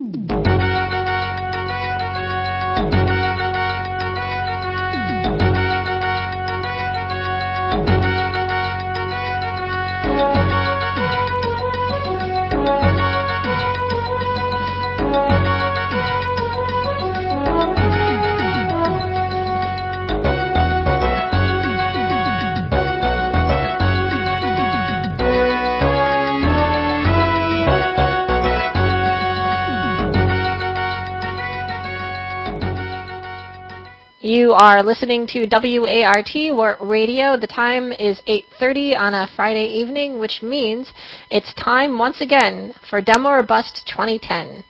You are listening to WART Radio. The time is 8:30 on a Friday evening, which means it's time once again for Demo or Bust 2010.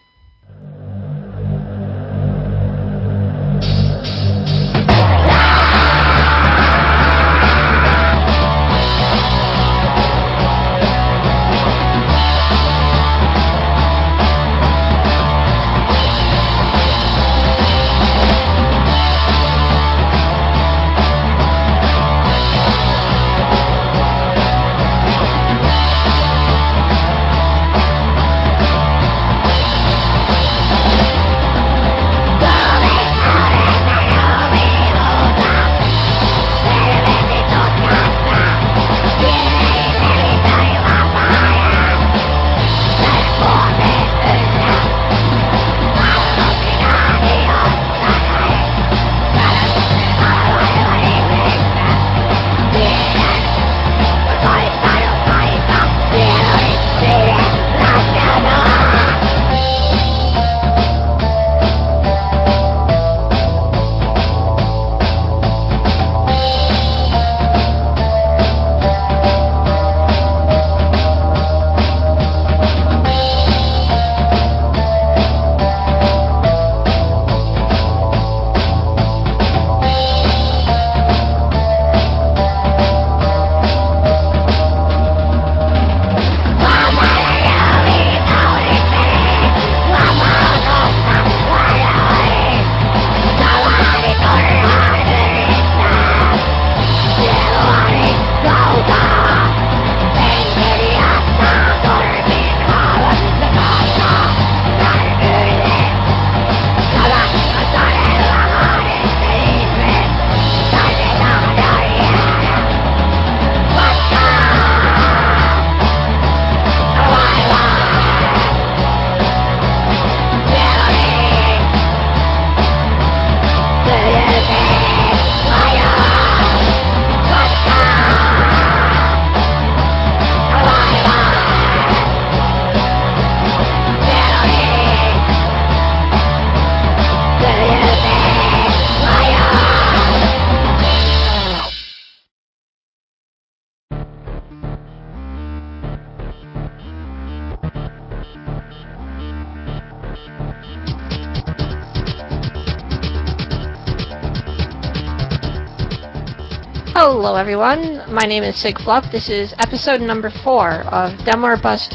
Hello everyone, my name is Sig Fluff. This is episode number 4 of Demo or Bust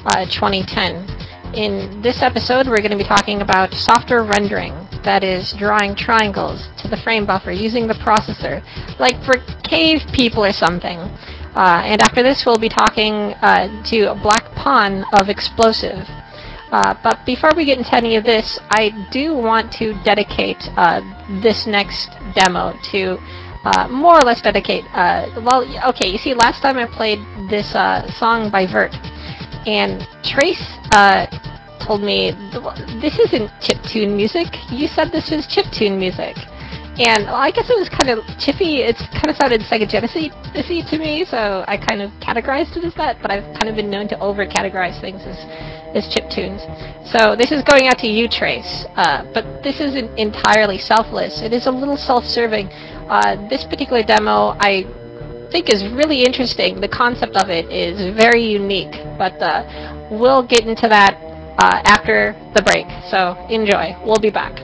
2010. In this episode we're going to be talking about software rendering, that is, drawing triangles to the frame buffer using the processor, like for cave people or something. And after this we'll be talking to Black Pawn of Explosive. But before we get into any of this, I do want to dedicate this next demo to more or less dedicate. Okay, you see, last time I played this song by Vert, and Trace told me, this isn't chiptune music. You said this was chiptune music. And well, I guess it was kind of chippy. It kind of sounded Sega Genesis-y to me, so I kind of categorized it as that, but I've kind of been known to over-categorize things as chiptunes. So this is going out to you, Trace, but this isn't entirely selfless. It is a little self-serving. This particular demo I think is really interesting. The concept of it is very unique, but we'll get into that after the break, so enjoy. We'll be back.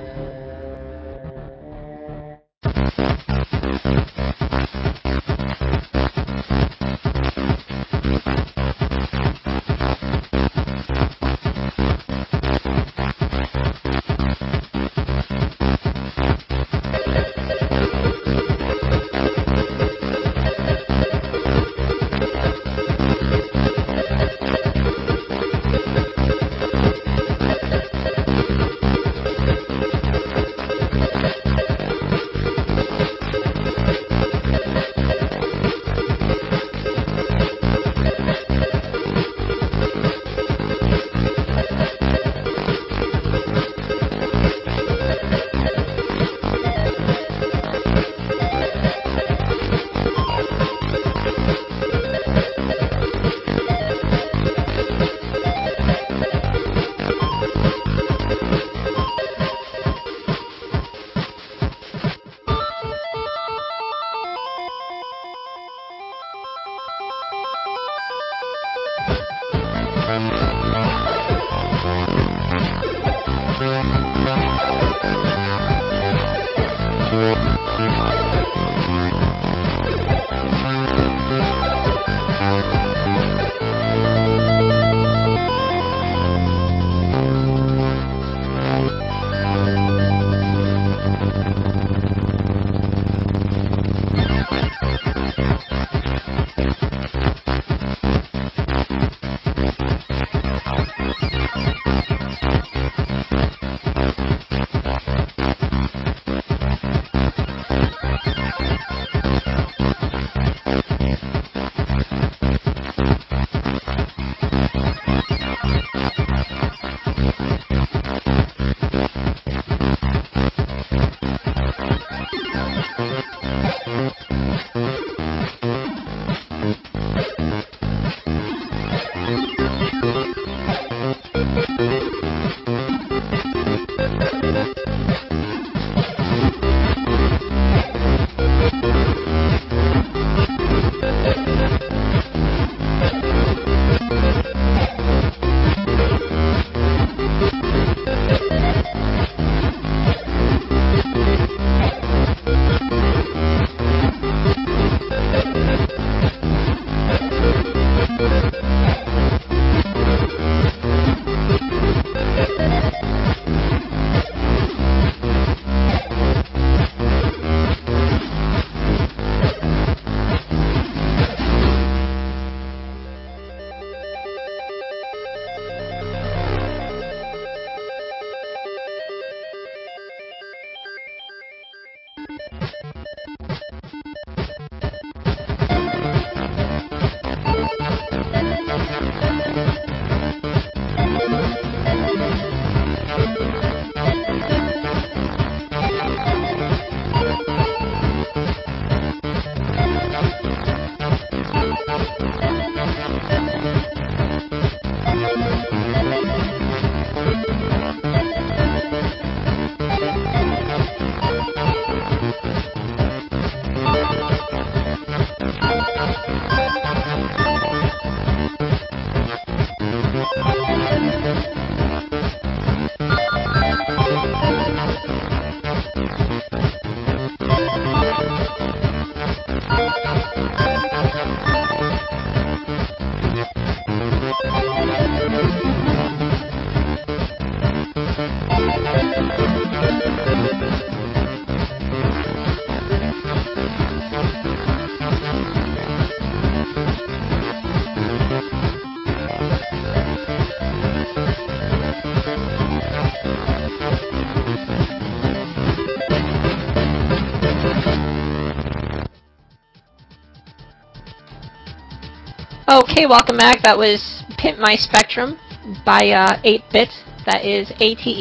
Okay, welcome back. That was Pimp My Spectrum by 8-Bit. That is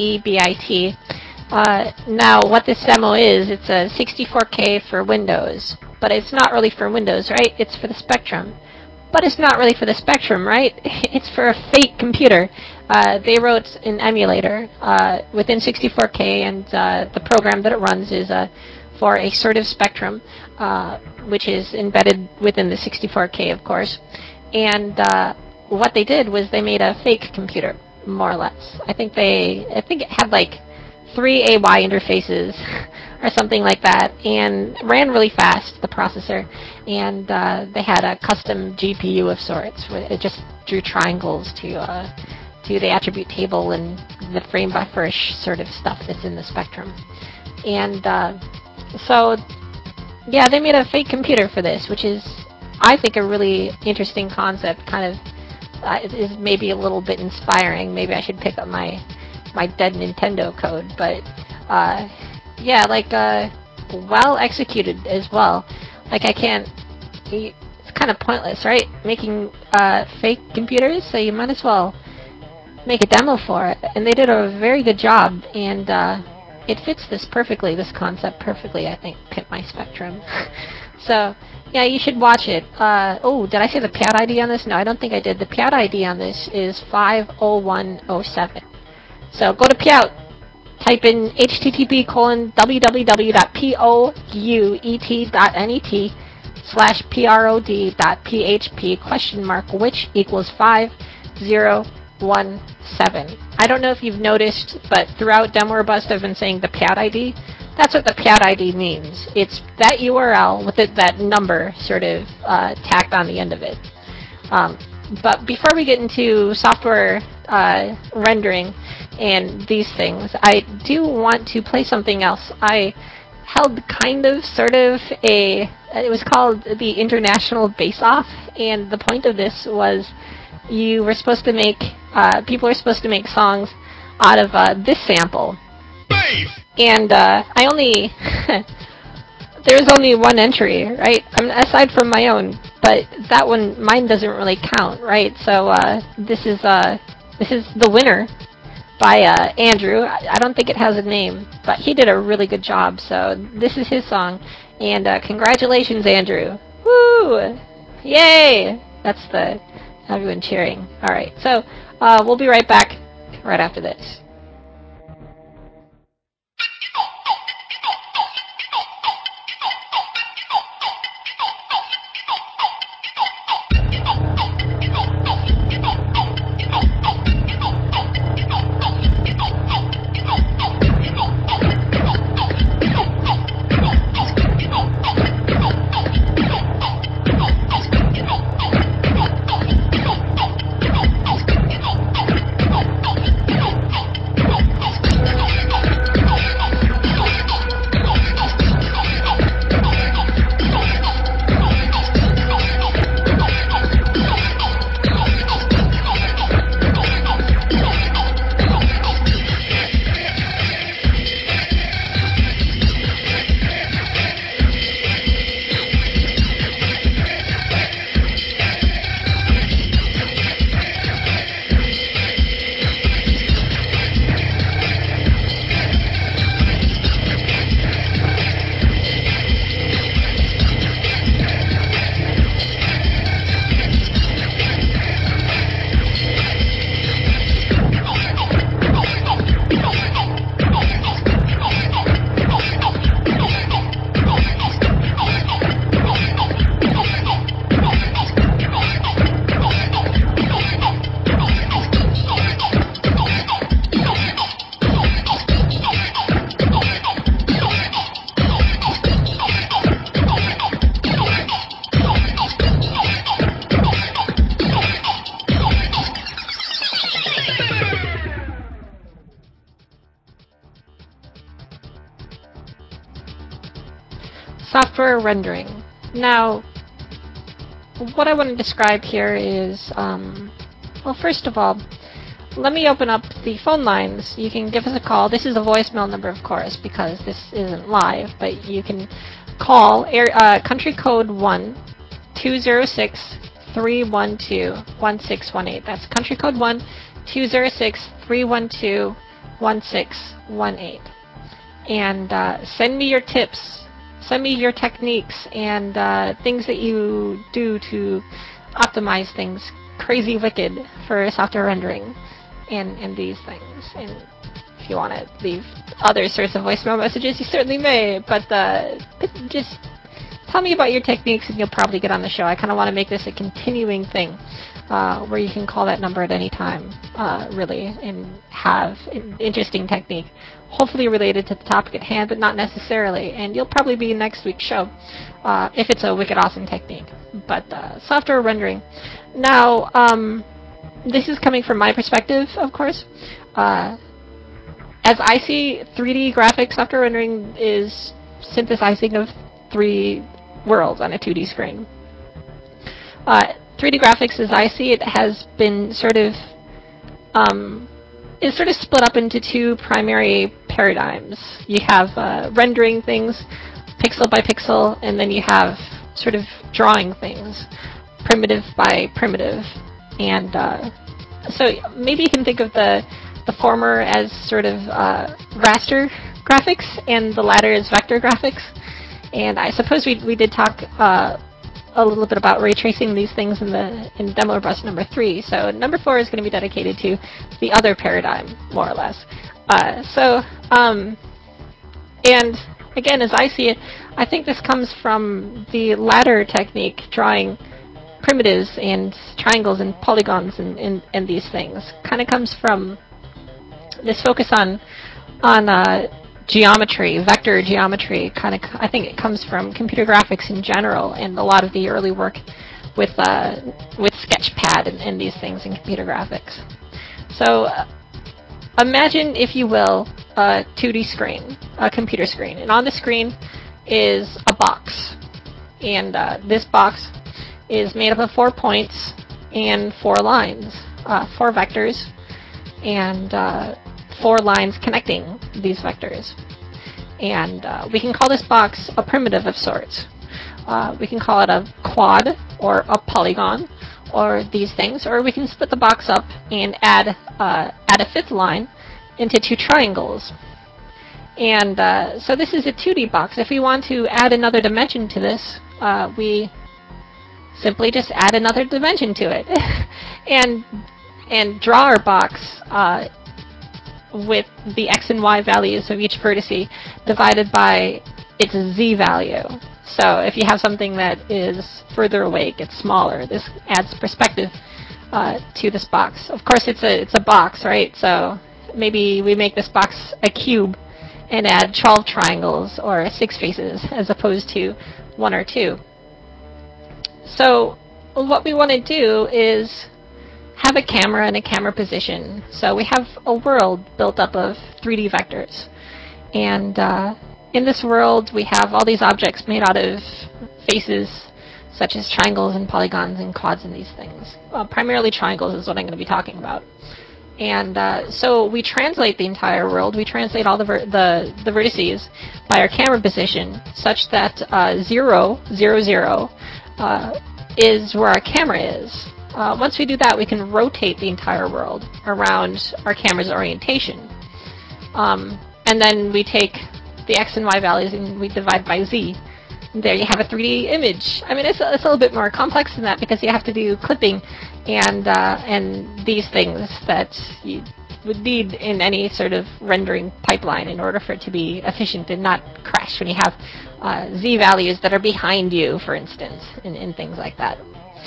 ATEBIT. Now, what this demo is, it's a 64K for Windows. But it's not really for Windows, right? It's for the Spectrum. But it's not really for the Spectrum, right? It's for a fake computer. They wrote an emulator within 64K, and the program that it runs is for a Certiv Spectrum, which is embedded within the 64K, of course. And what they did was they made a fake computer, more or less. I think it had like 3 AY interfaces or something like that, and ran really fast, the processor, and they had a custom GPU of sorts. Where it just drew triangles to the attribute table and the frame bufferish sort of stuff that's in the Spectrum. And so, yeah, they made a fake computer for this, which is, I think, a really interesting concept. Kind of is maybe a little bit inspiring. Maybe I should pick up my dead Nintendo code, but yeah, like well executed as well. Like I can't. It's kind of pointless, right? Making fake computers, so you might as well make a demo for it, and they did a very good job, and it fits this perfectly, this concept perfectly, I think, Pimp My Spectrum. So, yeah, you should watch it. Oh, did I say the Pad ID on this? No, I don't think I did. The Pad ID on this is 50107. So go to Pyout, type in http://pouet.net/prod.php which equals 5017. I don't know if you've noticed, but throughout Demo or Bust I've been saying the pad ID. That's what the pad ID means. It's that URL with that number sort of tacked on the end of it. But before we get into software rendering and these things, I do want to play something else. I held kind of, sort of, it was called the International Bake Off, and the point of this was you were supposed to make, people were supposed to make songs out of this sample. And I only, there's only one entry, right? Aside from my own, but that one, mine doesn't really count, right? So this is the winner by Andrew. I don't think it has a name, but he did a really good job. So this is his song, and congratulations, Andrew! Woo! Yay! That's the everyone cheering. All right, so we'll be right back right after this. Software rendering. Now, what I want to describe here is, well, first of all, let me open up the phone lines. You can give us a call. This is a voicemail number, of course, because this isn't live, but you can call country code 1-206-312-1618. That's country code 1-206-312-1618. And send me your tips. Send me your techniques and things that you do to optimize things crazy wicked for software rendering and these things. And if you want to leave other sorts of voicemail messages, you certainly may, but just tell me about your techniques and you'll probably get on the show. I kind of want to make this a continuing thing where you can call that number at any time, really, and have an interesting technique, hopefully related to the topic at hand, but not necessarily. And you'll probably be in next week's show if it's a wicked awesome technique. But software rendering. Now, this is coming from my perspective, of course. As I see 3D graphics, software rendering is synthesizing of 3 worlds on a 2D screen. 3D graphics, as I see it, has been sort of is sort of split up into 2 primary paradigms. You have rendering things pixel by pixel, and then you have sort of drawing things primitive by primitive. And So maybe you can think of the former as sort of raster graphics, and the latter as vector graphics. And I suppose we did talk a little bit about ray tracing these things in demo bus number 3. So number 4 is going to be dedicated to the other paradigm, more or less. So and again, as I see it, I think this comes from the latter technique, drawing primitives and triangles and polygons and these things. Kind of comes from this focus on geometry, vector geometry. I think it comes from computer graphics in general, and a lot of the early work with Sketchpad and these things in computer graphics. So imagine, if you will, a 2D screen, a computer screen, and on the screen is a box, and this box is made up of 4 points and 4 lines, 4 vectors, and 4 lines connecting these vectors. And we can call this box a primitive of sorts. We can call it a quad or a polygon or these things, or we can split the box up and add a 5th line into 2 triangles. And so this is a 2D box. If we want to add another dimension to this, we simply just add another dimension to it and draw our box with the x and y values of each vertice divided by its z value. So if you have something that is further away, it gets smaller. This adds perspective to this box. Of course, it's a box, right? So maybe we make this box a cube and add 12 triangles or 6 faces as opposed to 1 or 2. So what we want to do is have a camera and a camera position. So we have a world built up of 3D vectors. And in this world, we have all these objects made out of faces, such as triangles and polygons and quads and these things. Primarily triangles is what I'm going to be talking about. And so we translate the entire world. We translate all the vertices by our camera position, such that 0, 0, 0 is where our camera is. Once we do that, we can rotate the entire world around our camera's orientation. And then we take the x and y values and we divide by z. And there you have a 3D image. I mean, it's a little bit more complex than that because you have to do clipping and these things that you would need in any sort of rendering pipeline in order for it to be efficient and not crash when you have z values that are behind you, for instance, and things like that.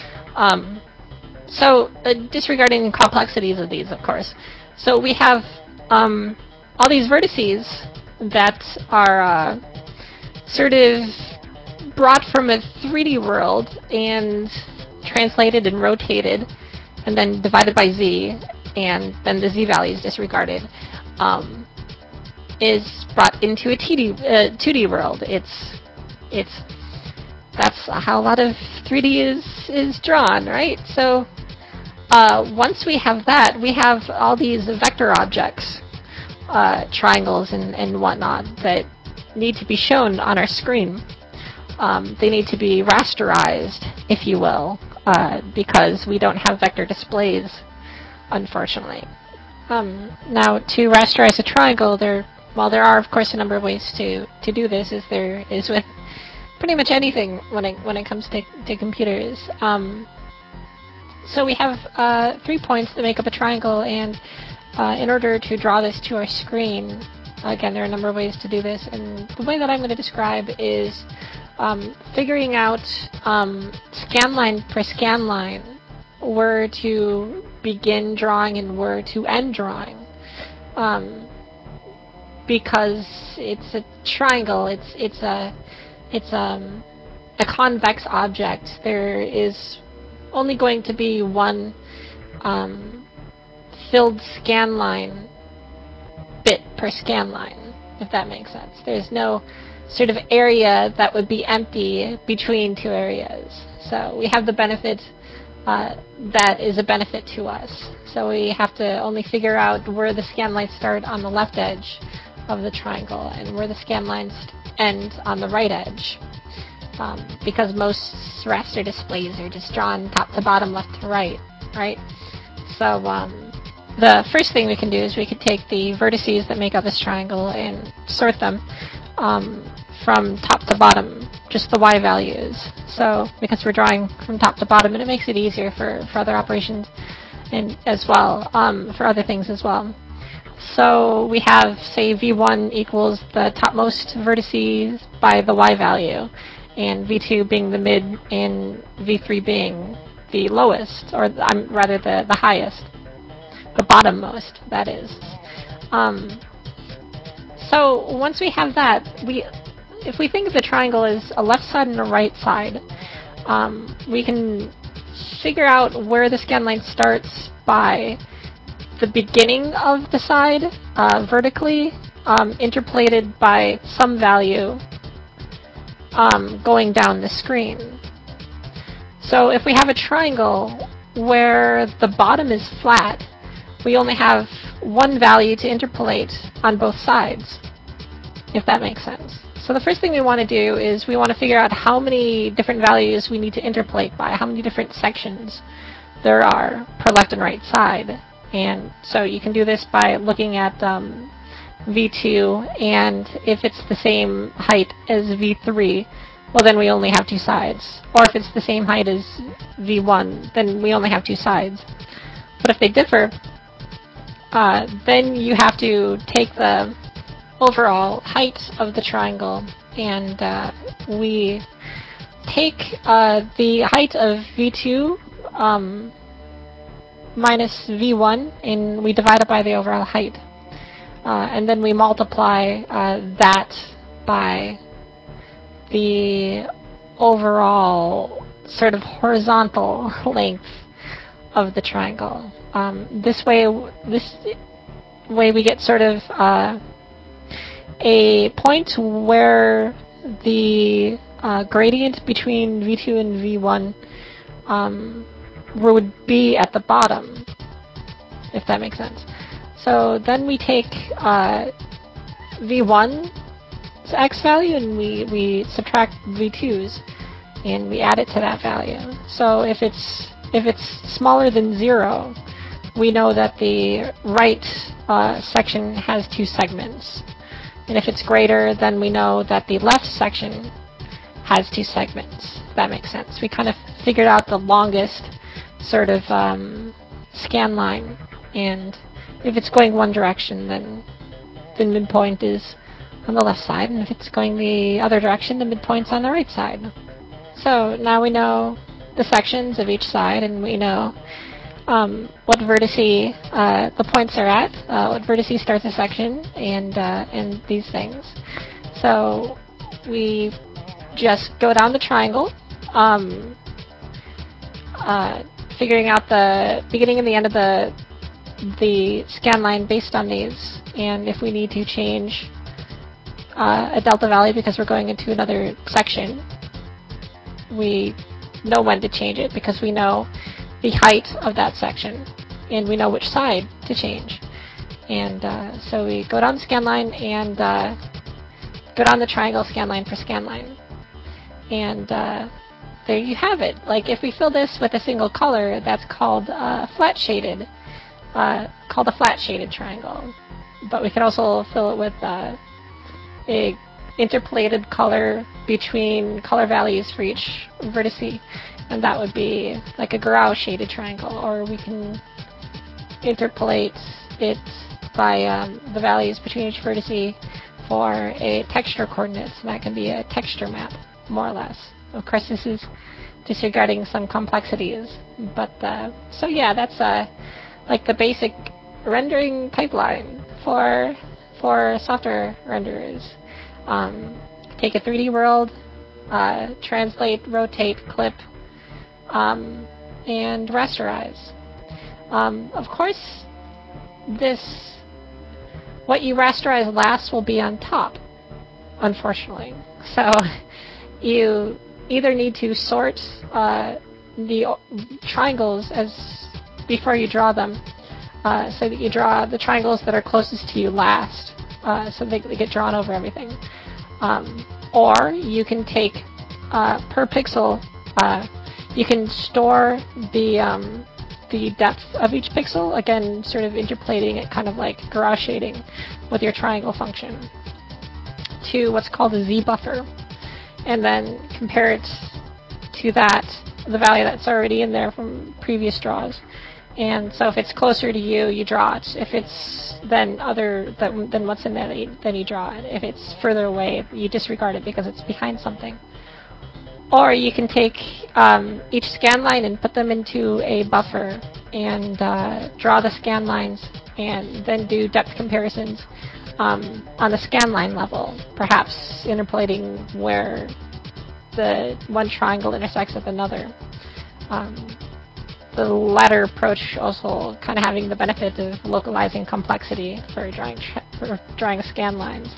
So disregarding the complexities of these, of course. So we have all these vertices that are sort of brought from a 3D world and translated and rotated and then divided by z, and then the z value is disregarded, is brought into a 2D world. That's how a lot of 3D is drawn, right? So once we have that, we have all these vector objects, triangles and whatnot, that need to be shown on our screen. They need to be rasterized, if you will, because we don't have vector displays, unfortunately. Now, to rasterize a triangle, while there are, of course, a number of ways to do this, as there is with pretty much anything when it comes to computers. So we have 3 points that make up a triangle, and in order to draw this to our screen, again, there are a number of ways to do this, and the way that I'm going to describe is figuring out scanline per scanline where to begin drawing and where to end drawing. Because it's a triangle, it's a convex object. There is only going to be one filled scanline bit per scanline, if that makes sense. There's no sort of area that would be empty between 2 areas. So we have the benefit that is a benefit to us. So we have to only figure out where the scan lines start on the left edge of the triangle and where the scan lines end on the right edge. Because most raster displays are just drawn top to bottom, left to right, right? So the first thing we can do is we could take the vertices that make up this triangle and sort them from top to bottom, just the y values. So because we're drawing from top to bottom, and it makes it easier for other operations and as well, for other things as well. So we have, say, v1 equals the topmost vertices by the y value, and v2 being the mid, and v3 being the lowest, or rather the highest, the bottommost, that is. So once we have that, if we think of the triangle as a left side and a right side, we can figure out where the scan line starts by the beginning of the side vertically, interpolated by some value going down the screen. So if we have a triangle where the bottom is flat, we only have one value to interpolate on both sides, if that makes sense. So the first thing we want to do is we want to figure out how many different values we need to interpolate by, how many different sections there are per left and right side. And so you can do this by looking at V2, and if it's the same height as V3, well then we only have two sides. Or if it's the same height as V1, then we only have two sides. But if they differ, then you have to take the overall height of the triangle, and we take the height of V2 minus V1, and we divide it by the overall height. And then we multiply that by the overall sort of horizontal length of the triangle. This way we get sort of a point where the gradient between V2 and V1 would be at the bottom, if that makes sense. So then we take V1's x value and we subtract V2's, and we add it to that value. So if it's smaller than 0, we know that the right section has two segments. And if it's greater, then we know that the left section has two segments, if that makes sense. We kind of figured out the longest sort of scan line, and if it's going one direction, then the midpoint is on the left side, and if it's going the other direction, the midpoint's on the right side. So now we know the sections of each side, and we know what vertice the points are at, what vertice starts a section, and these things. So we just go down the triangle, figuring out the beginning and the end of the scan line based on these, and if we need to change a delta value because we're going into another section, we know when to change it because we know the height of that section, and we know which side to change. And so we go down the scan line and go down the triangle scan line for scan line. And there you have it. Like, if we fill this with a single color, that's called flat shaded, called a flat shaded triangle. But we could also fill it with a interpolated color between color values for each vertice, and that would be like a Grau shaded triangle. Or we can interpolate it by the values between each vertice for a texture coordinates, and that can be a texture map, more or less. Of course, this is disregarding some complexities, but so yeah, that's like the basic rendering pipeline for software renderers. Take a 3D world, translate, rotate, clip, and rasterize. Of course, what you rasterize last will be on top, unfortunately. So you either need to sort the triangles before you draw them, so that you draw the triangles that are closest to you last, so they get drawn over everything. Or you can take per pixel, you can store the the depth of each pixel, again, sort of interpolating it kind of like garage shading with your triangle function, to what's called a Z buffer, and then compare it to that, the value that's already in there from previous draws. And so if it's closer to you, you draw it. If it's then what's in there, then you draw it. If it's further away, you disregard it because it's behind something. Or you can take each scan line and put them into a buffer and draw the scan lines and then do depth comparisons on the scan line level, perhaps interpolating where the one triangle intersects with another. The latter approach also kind of having the benefit of localizing complexity for drawing scan lines,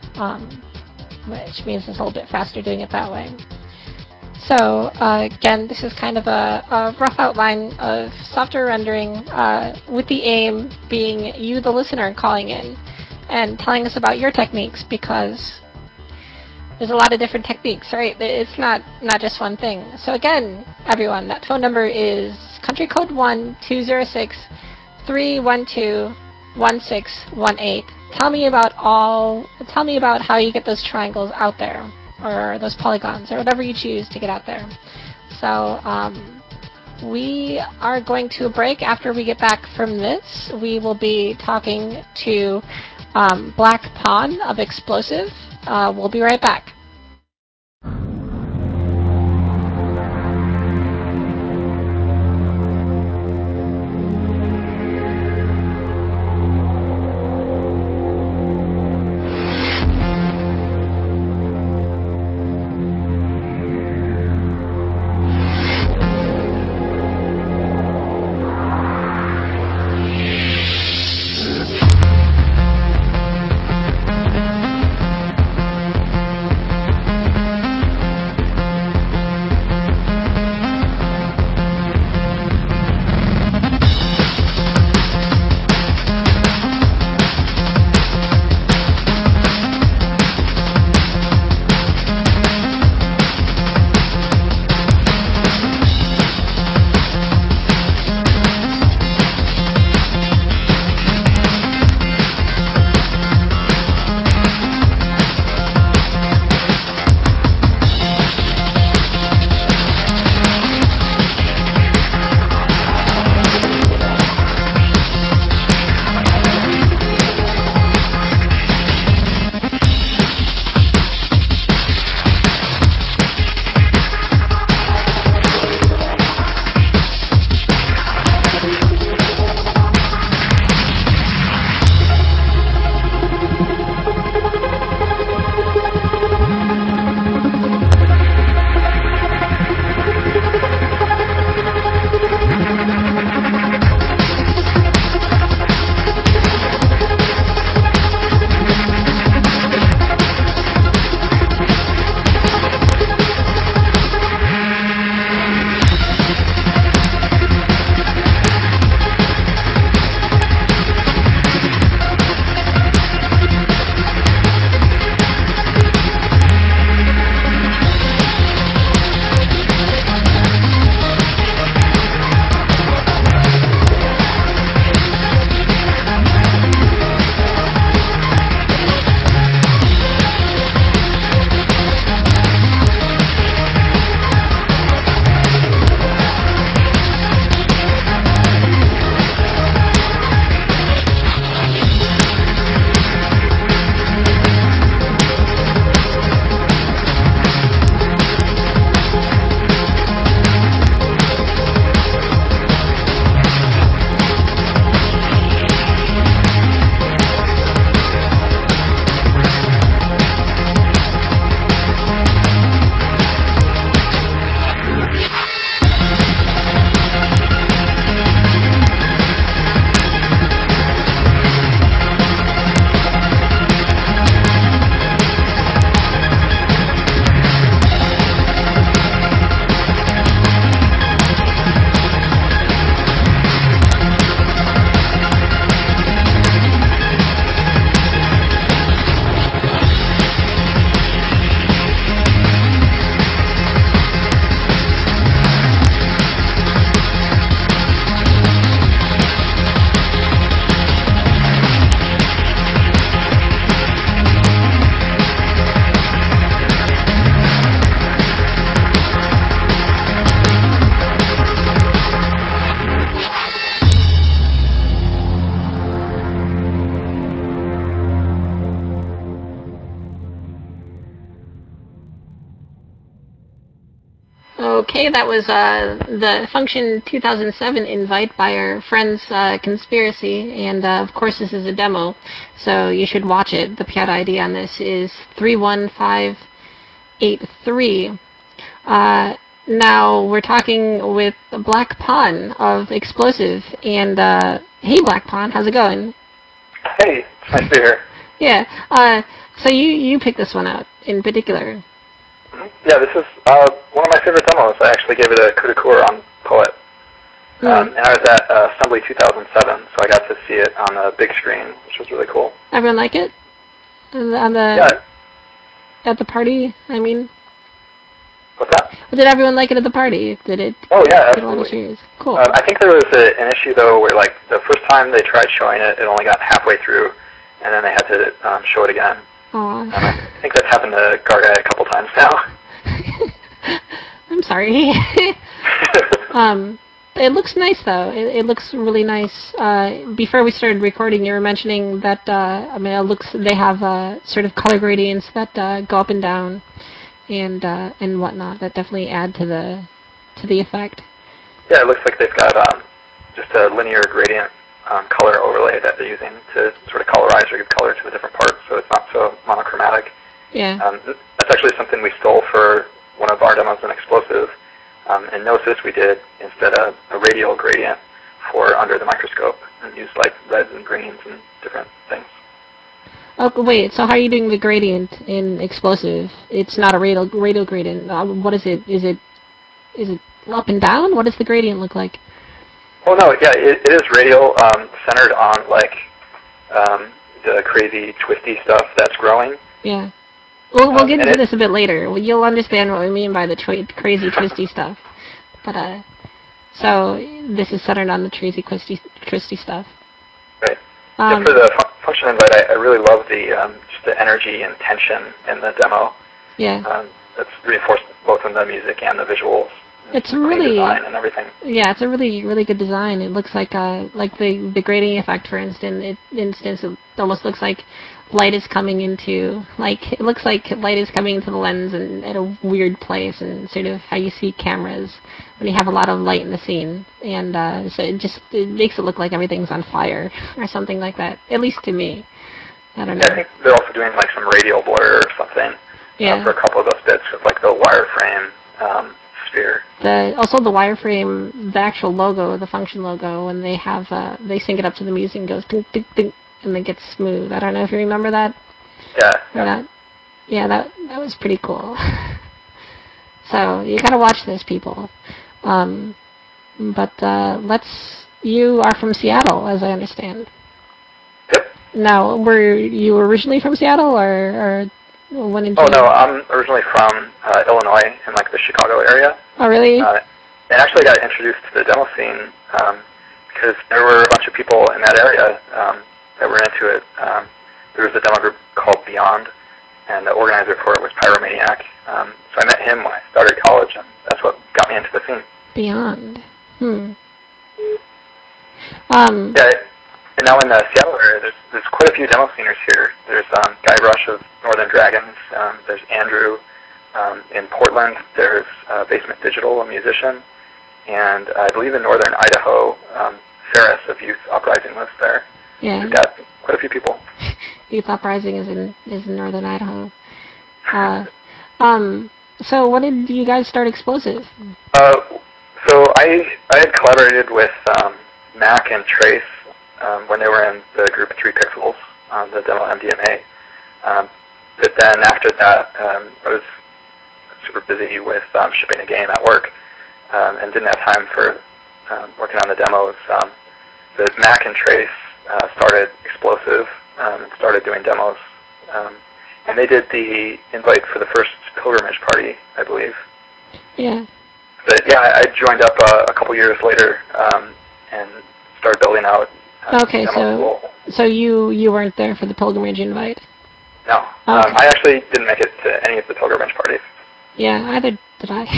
which means it's a little bit faster doing it that way. So again, this is kind of a rough outline of software rendering, with the aim being you, the listener, calling in and telling us about your techniques, because there's a lot of different techniques, right? It's not just one thing. So again, everyone, that phone number is country code 1-206-312-1618. Tell me about how you get those triangles out there, or those polygons, or whatever you choose to get out there. So we are going to a break. After we get back from this, we will be talking to Black Pawn of Explosive. We'll be right back. Okay, that was the Function 2007 invite by our friends Conspiracy, and of course this is a demo, so you should watch it. The PIAT ID on this is 31583. Now we're talking with Black Pawn of Explosive, and hey Black Pawn, how's it going? Hey, it's nice to be here. Yeah, so you picked this one out in particular. Yeah, this is one of my favorite demos. I actually gave it a coup de coeur on Poet. And I was at Assembly 2007, so I got to see it on the big screen, which was really cool. Everyone like it? On the Yeah. At the party, I mean? What's that? Did everyone like it at the party? Did it Oh, yeah, get a lot of absolutely. cheers? Cool. I think there was an issue, though, where, like, the first time they tried showing it, it only got halfway through, and then they had to show it again. Aw. I think that's happened to Garguy a couple times now. I'm sorry. It looks nice though. It looks really nice. Before we started recording, you were mentioning that I mean, it looks they have sort of color gradients that go up and down, and whatnot. That definitely add to the effect. Yeah, it looks like they've got just a linear gradient color overlay that they're using to sort of colorize or give color to the different parts, so it's not so monochromatic. Yeah. That's actually something we stole for one of our demos in Explosive. In Gnosis, we did instead a radial gradient for under the microscope and used like reds and greens and different things. Oh wait. So how are you doing the gradient in Explosive? It's not a radial gradient. What is it? Is it up and down? What does the gradient look like? Oh no, yeah, it is radial, centered on like the crazy twisty stuff that's growing. Yeah. We'll get into And this a bit later. You'll understand what we mean by the crazy twisty stuff. But so this is centered on the crazy twisty stuff. right. Yeah, for the function invite, I really love the just the energy and tension in the demo. Yeah. That's reinforced both in the music and the visuals. It's Clean really design and everything. yeah, it's a really good design. It looks like the grading effect, for instance. It almost looks like light is coming into it looks like light is coming into the lens and at a weird place, and sort of how you see cameras when you have a lot of light in the scene, and so it makes it look like everything's on fire or something like that. At least to me, I don't know. Yeah, I think they're also doing like some radial blur or something for a couple of those bits with like the wireframe sphere. Also the wireframe, the actual logo, the function logo, when they have they sync it up to the music and goes ding ding ding, and then gets smooth. I don't know if you remember that. Yeah. That was pretty cool. So you gotta watch this, people. But you are from Seattle, as I understand. Yep. Now, were you originally from Seattle, or when did you? Oh no, I'm originally from Illinois in like the Chicago area. Oh really? And actually got introduced to the demo scene because there were a bunch of people in that area that were into it. There was a demo group called Beyond, and the organizer for it was Pyromaniac. So I met him when I started college, and that's what got me into the scene. Beyond. Yeah, and now in the Seattle area, there's quite a few demo sceners here. There's Guybrush of Northern Dragons. There's Andrew in Portland. There's Basement Digital, a musician. And I believe in Northern Idaho, Ferris of Youth Uprising lives there. Yeah. We've got quite a few people. Youth Uprising is in Northern Idaho. So when did you guys start Explosive? So I had collaborated with Mac and Trace when they were in the group 3 Pixels on the demo MDMA. But then after that, I was super busy with shipping a game at work and didn't have time for working on the demos. But Mac and Trace started Explosive and started doing demos. And they did the invite for the first pilgrimage party, I believe. Yeah. But yeah, I joined up a couple years later and started building out. Okay, so you weren't there for the pilgrimage invite? No, okay. I actually didn't make it to any of the pilgrimage parties. Yeah, either did I.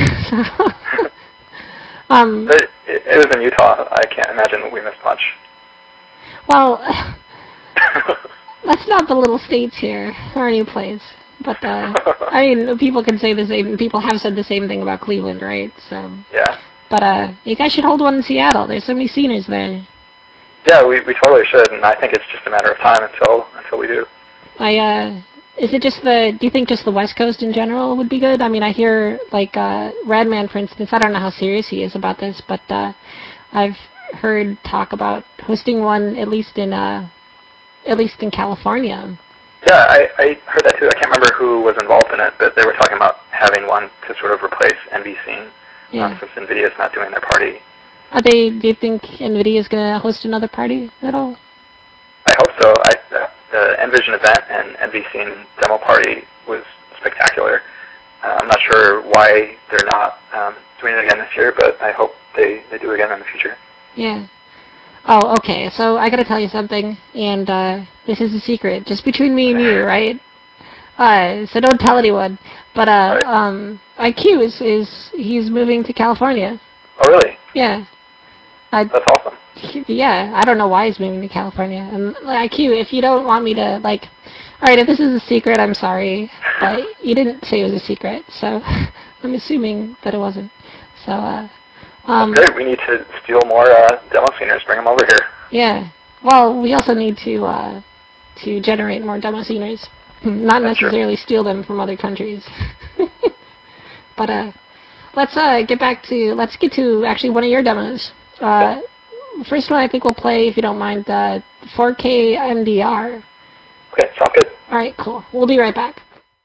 But it was in Utah. I can't imagine we missed much. Well, let's not belittle states here or any place. But I mean, people can say the same. People have said the same thing about Cleveland, right? So. Yeah. But you guys should hold one in Seattle. There's so many seniors there. Yeah, we totally should, and I think it's just a matter of time until we do. Is it just the? Do you think just the West Coast in general would be good? I mean, I hear like Radman, for instance. I don't know how serious he is about this, but I've heard talk about hosting one at least in California. Yeah, I heard that too. I can't remember who was involved in it, but they were talking about having one to sort of replace NBC, Yeah. since NVIDIA's not doing their party. Are they? Do you think NVIDIA is gonna host another party at all? I hope so. The Envision event and NVC demo party was spectacular. I'm not sure why they're not doing it again this year, but I hope they do it again in the future. Yeah. Oh, okay. So I gotta tell you something, and this is a secret, just between me and you, right? So don't tell anyone. But Right. IQ is he's moving to California. Oh, really? Yeah. I That's awesome. yeah. I don't know why he's moving to California. And IQ, if you don't want me to like, all right, if this is a secret, I'm sorry, but you didn't say it was a secret, so I'm assuming that it wasn't. So That's great. We need to steal more demo seniors, bring them over here. yeah. Well, we also need to generate more demo sceners, not That's true. necessarily steal them from other countries. But let's let's get to actually one of your demos. Okay. First one I think we'll play, if you don't mind, 4K MDR. Okay, sounds good. All right, cool. We'll be right back.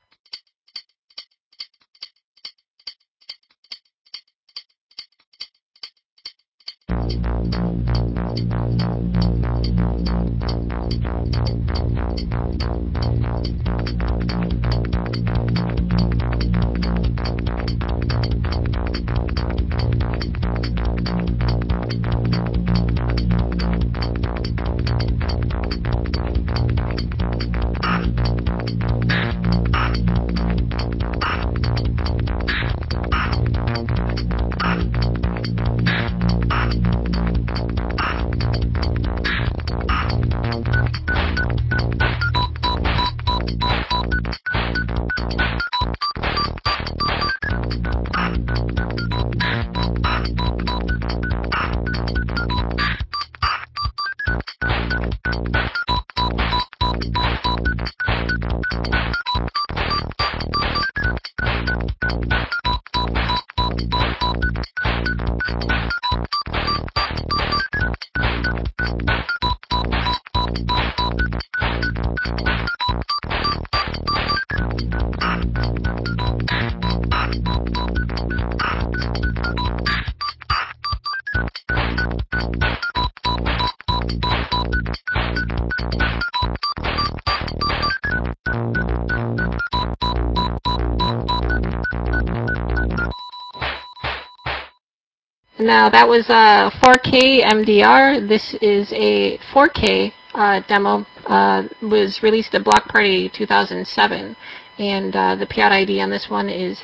Now that was 4K MDR. This is a 4K demo. Was released at Block Party 2007, and the Piat ID on this one is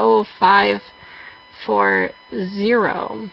30540.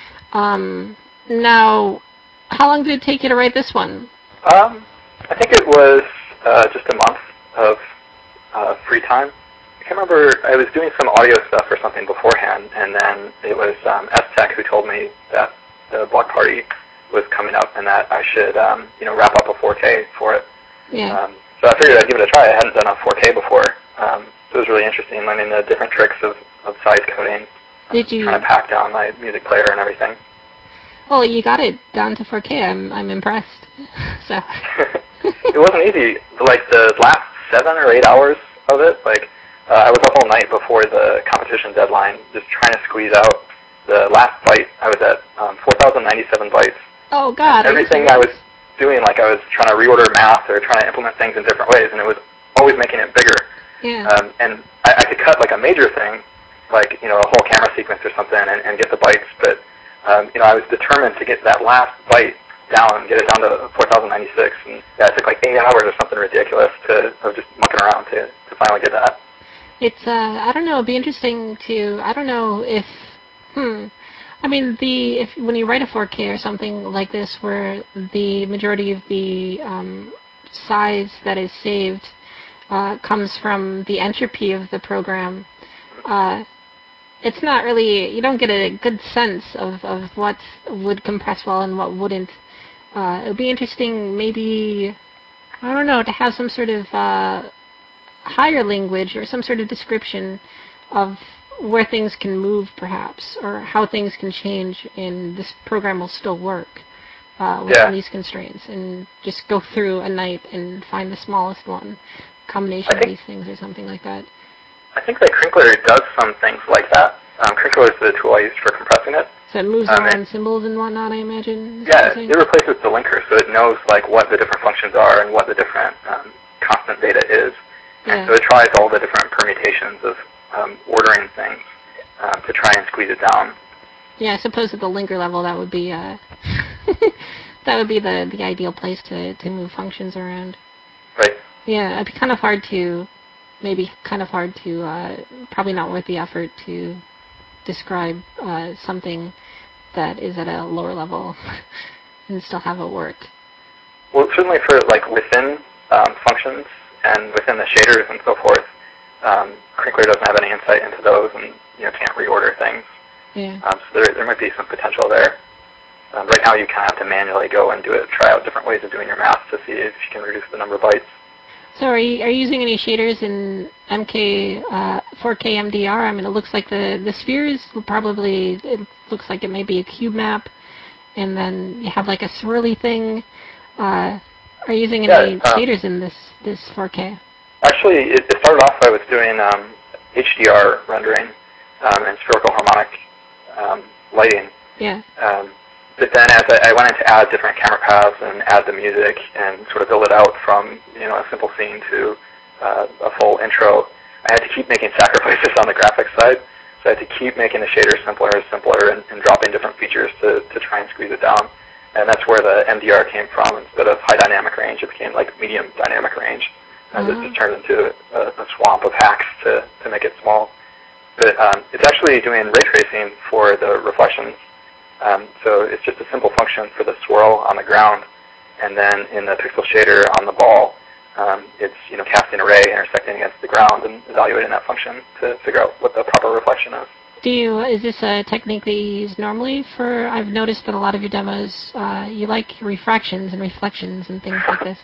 Now, how long did it take you to write this one? I think it was just a month of free time. I can't remember. I was doing some audio stuff or something beforehand, and then it was S-Tech who told me that the block party was coming up and that I should, wrap up a 4K for it. Yeah. So I figured I'd give it a try. I hadn't done a 4K before. So it was really interesting learning the different tricks of size coding, Did you? trying to pack down my music player and everything. Well, you got it down to 4K. I'm impressed. So. It wasn't easy. Like the last 7 or 8 hours of it, I was up all night before the competition deadline, just trying to squeeze out the last byte. I was at 4,097 bytes. Oh God! And everything I was doing, like I was trying to reorder math or trying to implement things in different ways, and it was always making it bigger. Yeah. And I could cut like a major thing, like a whole camera sequence or something, and get the bytes. But I was determined to get that last byte down and get it down to 4,096. And yeah, it took like 8 hours or something ridiculous of just mucking around to finally get that. It's I don't know. It'd be interesting to. I don't know if. I mean, if when you write a 4K or something like this, where the majority of the size that is saved comes from the entropy of the program. Uh, it's not really, you don't get a good sense of what would compress well and what wouldn't. It would be interesting, maybe, I don't know, to have some sort of higher language or some sort of description of where things can move, perhaps, or how things can change, and this program will still work within these constraints, and just go through a night and find the smallest one, combination of these things or something like that. I think that Crinkler does some things like that. Crinkler is the tool I used for compressing it. So it moves around symbols and whatnot, I imagine? Yeah, it replaces the linker, so it knows like what the different functions are and what the different constant data is. And so it tries all the different permutations of ordering things to try and squeeze it down. Yeah, I suppose at the linker level that would be that would be the ideal place to move functions around. Right. Yeah, it'd be kind of hard to, probably not worth the effort to describe something that is at a lower level and still have it work. Well, certainly for like within functions and within the shaders and so forth, Crinkler doesn't have any insight into those and can't reorder things. Yeah. So there might be some potential there. Right now you kind of have to manually go and try out different ways of doing your math to see if you can reduce the number of bytes. So are you using any shaders in 4K MDR? I mean, it looks like the spheres probably, it looks like it may be a cube map, and then you have like a swirly thing. Are you using any shaders in this 4K? Actually, it started off I was doing HDR rendering and spherical harmonic lighting. Yeah. But then as I went in to add different camera paths and add the music and sort of build it out from a simple scene to a full intro, I had to keep making sacrifices on the graphics side. So I had to keep making the shaders simpler and dropping different features to try and squeeze it down. And that's where the MDR came from. Instead of high dynamic range, it became like medium dynamic range. And it just turned into a swamp of hacks to make it small. But it's actually doing ray tracing for the reflections. So it's just a simple function for the swirl on the ground, and then in the pixel shader on the ball, it's casting a ray intersecting against the ground and evaluating that function to figure out what the proper reflection is. Is this a technique that you use normally for? I've noticed that a lot of your demos, you like refractions and reflections and things like this.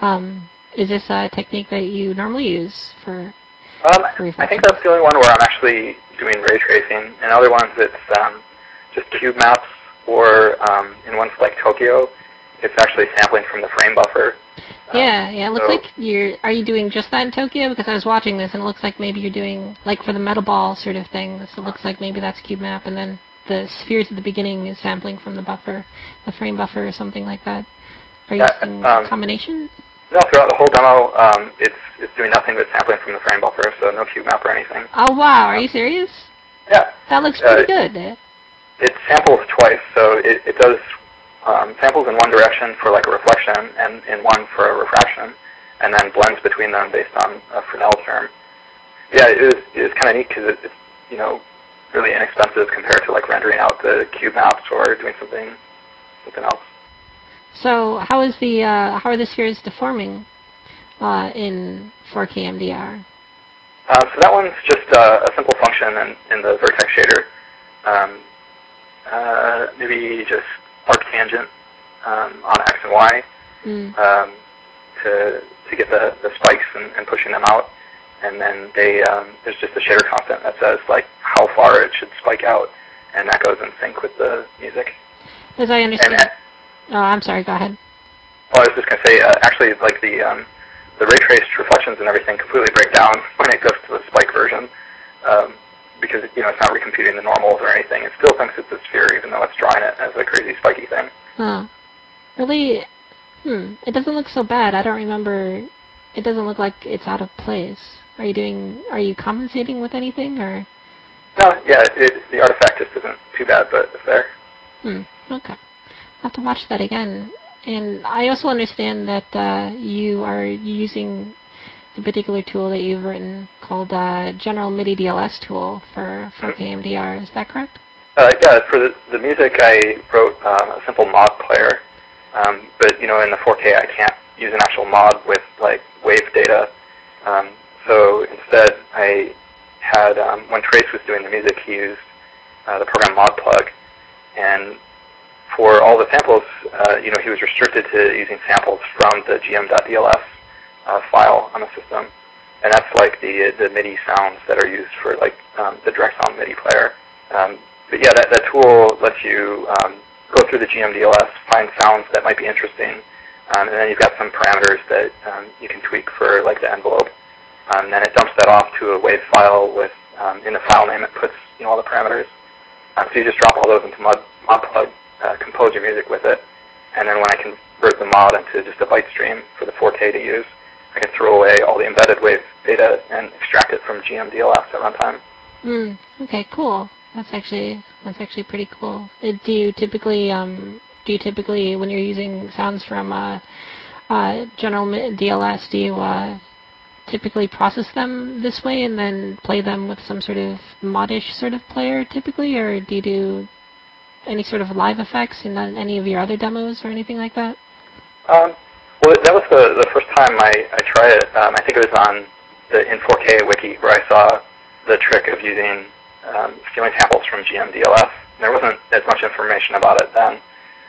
Is this a technique that you normally use for reflections? I think that's the only one where I'm actually doing ray tracing. In other ones, it's just cube maps, or in ones like Tokyo, it's actually sampling from the frame buffer. Yeah, it looks like are you doing just that in Tokyo? Because I was watching this and it looks like maybe you're doing, like for the metal ball sort of thing, it looks like maybe that's cube map, and then the spheres at the beginning is sampling from the buffer, the frame buffer or something like that. Are you using a combination? No, throughout the whole demo, it's doing nothing but sampling from the frame buffer, so no cube map or anything. Oh wow, are you serious? Yeah. That looks pretty good. It samples twice, so it does samples in one direction for like a reflection and in one for a refraction, and then blends between them based on a Fresnel term. Yeah, it is kind of neat because it's really inexpensive compared to like rendering out the cube maps or doing something else. So how are the spheres deforming in 4K MDR? So that one's just a simple function in the vertex shader. Maybe just arctangent on x and y to get the spikes and pushing them out. And then there's just a shader constant that says like how far it should spike out, and that goes in sync with the music. As I understand. I'm sorry. Go ahead. Oh, I was just going to say, actually, like the ray traced reflections and everything completely break down when it goes to the spike version, because it's not recomputing the normals or anything. It still thinks it's a sphere, even though it's drawing it as a crazy spiky thing. Oh, really? It doesn't look so bad. I don't remember. It doesn't look like it's out of place. Are you compensating with anything, or? No, yeah, the artifact just isn't too bad, but it's there. Okay. I'll have to watch that again. And I also understand that you are using a particular tool that you've written called General MIDI DLS tool for KMDR. Is that correct? Yeah, for the music I wrote a simple mod player, but in the 4K I can't use an actual mod with like wave data had, when Trace was doing the music, he used the program ModPlug, and for all the samples, he was restricted to using samples from the gm.dls file on the system, and that's like the MIDI sounds that are used for like the direct sound MIDI player. But yeah, that tool lets you go through the gm.dls, find sounds that might be interesting, and then you've got some parameters that you can tweak for like the envelope. And then it dumps that off to a WAV file with, in the file name, it puts all the parameters. So you just drop all those into ModPlug, compose your music with it, and then when I convert the mod into just a byte stream for the 4K to use, I can throw away all the embedded WAV data and extract it from gm.dls at runtime. Okay, cool. That's actually pretty cool. Do you typically when you're using sounds from general DLS, do you typically process them this way and then play them with some sort of modish sort of player typically, or do you do any sort of live effects in any of your other demos or anything like that? Well, that was the first time I tried it. I think it was on the In 4K wiki where I saw the trick of using stealing samples from gm.dls. There wasn't as much information about it then.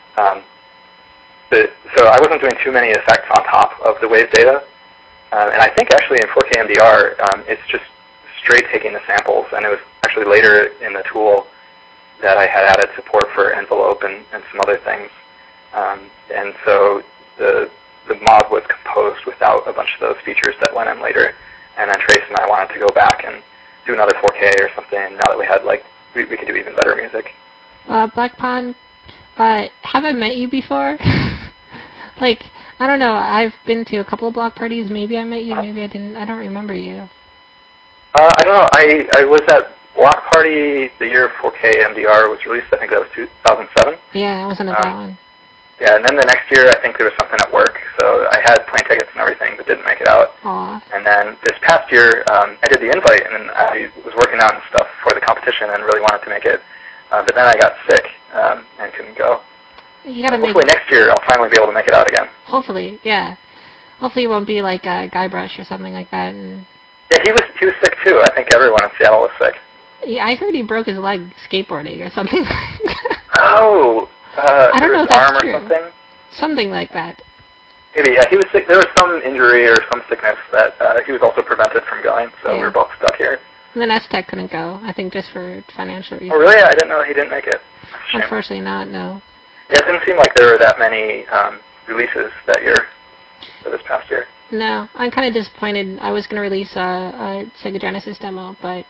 So I wasn't doing too many effects on top of the WAV data. And I think actually in 4K MDR, it's just straight taking the samples. And it was actually later in the tool that I had added support for envelope and some other things. And so the mod was composed without a bunch of those features that went in later. And then Trace and I wanted to go back and do another 4K or something now that we had, like, we could do even better music. Black Pond, have I met you before? Like, I don't know, I've been to a couple of block parties. Maybe I met you, maybe I didn't. I don't remember you. I don't know. I was at Block Party the year 4K MDR was released. I think that was 2007. Yeah, I wasn't at that one. Yeah, and then the next year, I think there was something at work, so I had plane tickets and everything, but didn't make it out. Aww. And then this past year, I did the invite, and I was working on stuff for the competition and really wanted to make it, but then I got sick and couldn't go. You gotta Hopefully next year, I'll finally be able to make it out again. Hopefully, yeah. Hopefully it won't be like Guybrush or something like that. And yeah, he was sick too. I think everyone in Seattle was sick. Yeah, I heard he broke his leg skateboarding or something like that. Oh. I don't know if that's true. Something? Something like that. Maybe, yeah. He was sick. There was some injury or some sickness that he was also prevented from going, so we were both stuck here. And then Aztec couldn't go, I think just for financial reasons. Oh, really? I didn't know he didn't make it. Unfortunately not, no. Yeah, it didn't seem like there were that many releases that year, for this past year. No, I'm kind of disappointed. I was going to release a Sega Genesis demo, but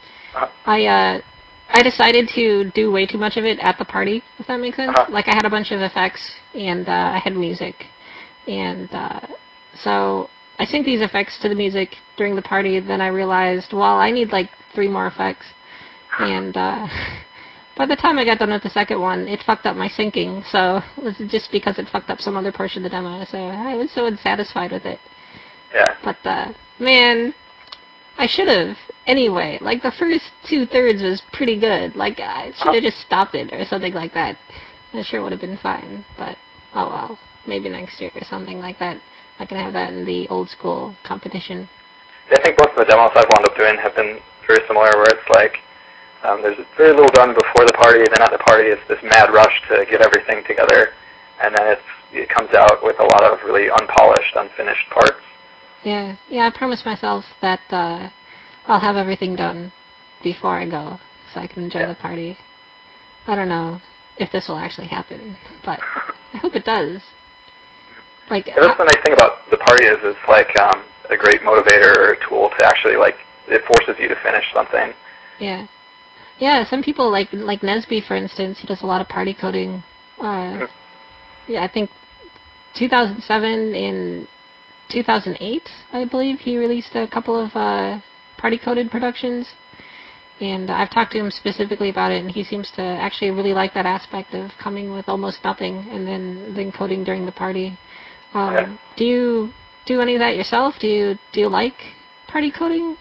I decided to do way too much of it at the party, if that makes sense. Like, I had a bunch of effects, and I had music. And so I synced these effects to the music during the party, then I realized, well, I need like 3 more effects. And by the time I got done with the second one, it fucked up my syncing, so it was just because it fucked up some other portion of the demo, so I was so unsatisfied with it. Yeah. But, man, I should have. Anyway, like, the first 2/3 was pretty good. Like, I should have just stopped it or something like that. I'm sure it would have been fine, but oh well. Maybe next year or something like that. I can have that in the old school competition. Yeah, I think both of the demos I've wound up doing have been very similar, where it's like there's very little done before the party, then at the party it's this mad rush to get everything together, and then it comes out with a lot of really unpolished, unfinished parts. Yeah, I promised myself that I'll have everything done before I go, so I can enjoy the party. I don't know if this will actually happen, but I hope it does. Like, that's the nice thing about the party is it's like a great motivator or a tool to actually, like, it forces you to finish something. Yeah. Yeah, some people, like Nesby, for instance, he does a lot of party coding. Yeah, I think 2007 and 2008, I believe, he released a couple of party-coded productions. And I've talked to him specifically about it, and he seems to actually really like that aspect of coming with almost nothing and then coding during the party. Do you do any of that yourself? Do you like party coding?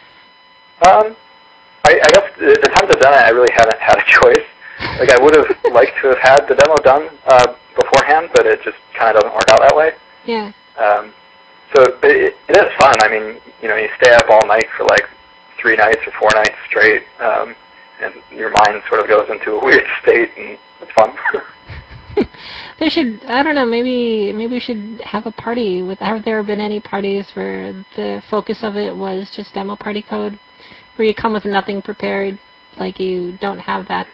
I guess the times I've done it, I really haven't had a choice. Like, I would have liked to have had the demo done beforehand, but it just kind of doesn't work out that way. Yeah. So it is fun. I mean, you stay up all night for like 3 nights or 4 nights straight, and your mind sort of goes into a weird state, and it's fun. They should, I don't know, maybe we should have a party with, have there been any parties where the focus of it was just demo party code, where you come with nothing prepared, like you don't have that,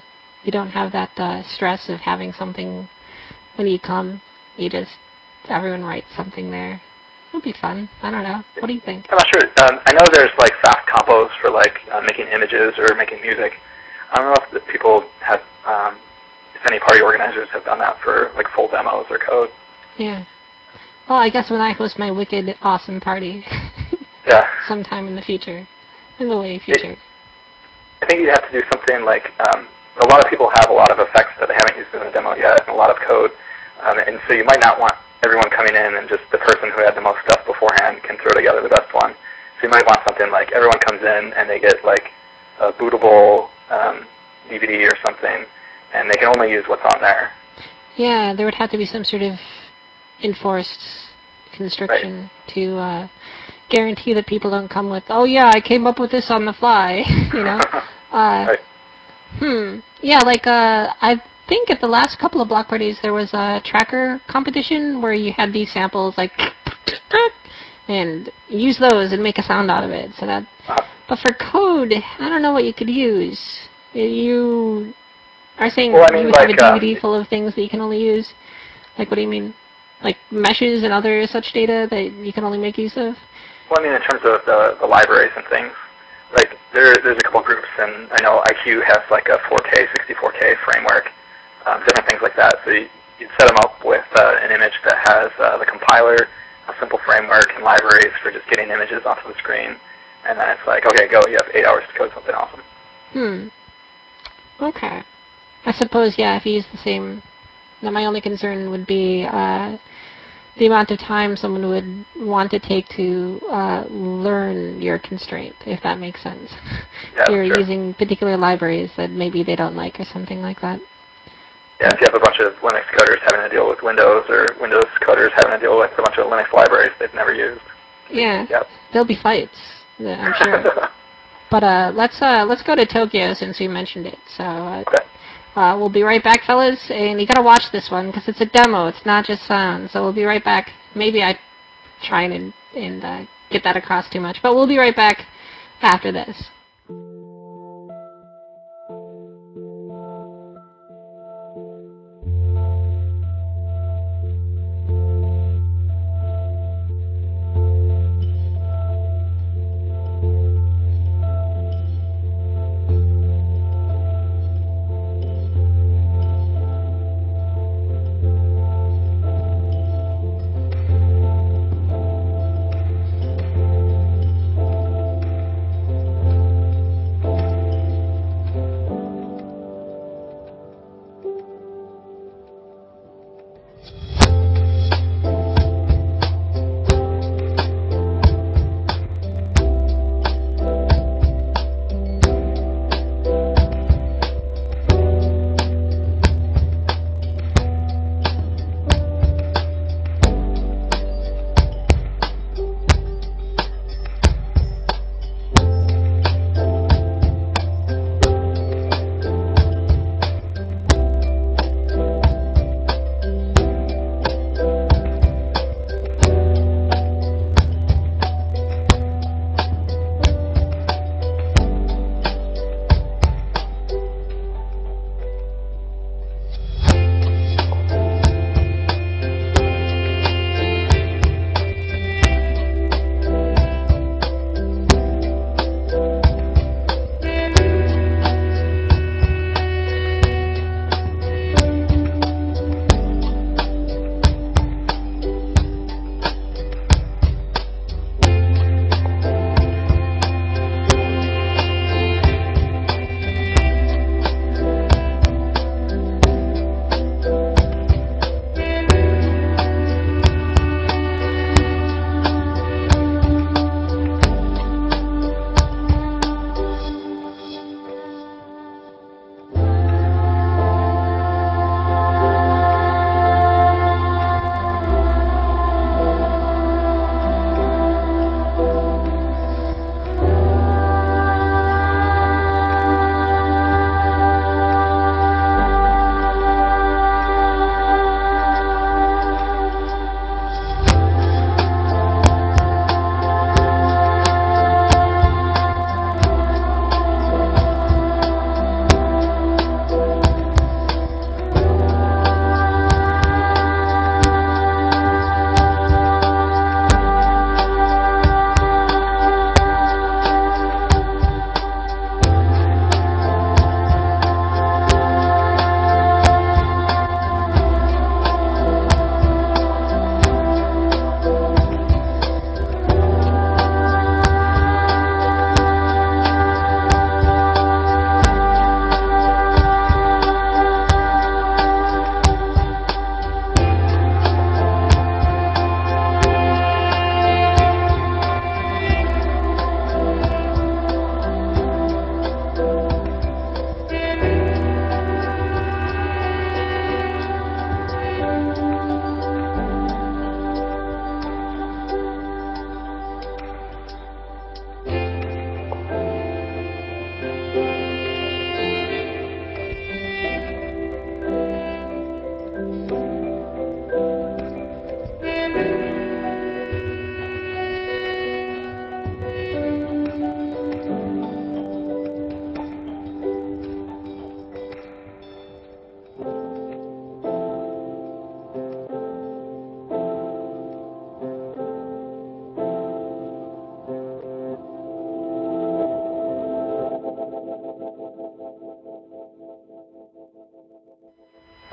stress of having something when you come, you just, everyone writes something there. It'll be fun. I don't know. What do you think? I'm not sure. I know there's like fast compos for like making images or making music. I don't know if the people have, if any party organizers have done that for like full demos or code. Yeah. Well, I guess when I host my wicked awesome party, Yeah. sometime in the future, in the way future. I think you have to do something like, a lot of people have a lot of effects that they haven't used in a demo yet, and a lot of code, and so you might not want everyone coming in and just the person who had the most stuff beforehand can throw together the best one. So you might want something like everyone comes in and they get like a bootable DVD or something, and they can only use what's on there. Yeah, there would have to be some sort of enforced constriction to guarantee that people don't come with, oh yeah, I came up with this on the fly, you know? Right. Yeah, like, I think at the last couple of block parties there was a tracker competition where you had these samples, like, and use those and make a sound out of it. So that, but for code, I don't know what you could use. You are saying Well, I mean, you have a DVD full of things that you can only use? Like, what do you mean? Like meshes and other such data that you can only make use of? well, I mean, in terms of the libraries and things, like there's a couple groups, and I know IQ has like a 4K, 64K framework, different things like that. So you'd set them up with an image that has the compiler, a simple framework, and libraries for just getting images onto the screen, and then it's like, okay, go. You have 8 hours to code something awesome. Okay. I suppose, yeah, if you use the same... Now, my only concern would be the amount of time someone would want to take to learn your constraint, if that makes sense. Yeah, If you're sure. using particular libraries that maybe they don't like or something like that. Yeah, if you have a bunch of Linux coders having to deal with Windows, or Windows coders having to deal with a bunch of Linux libraries they've never used. Yeah, Yep. there'll be fights, I'm sure. But let's go to Tokyo since we mentioned it. So Okay. we'll be right back, fellas. And you gotta watch this one because it's a demo. It's not just sound. So we'll be right back. Maybe I try and get that across too much, but we'll be right back after this.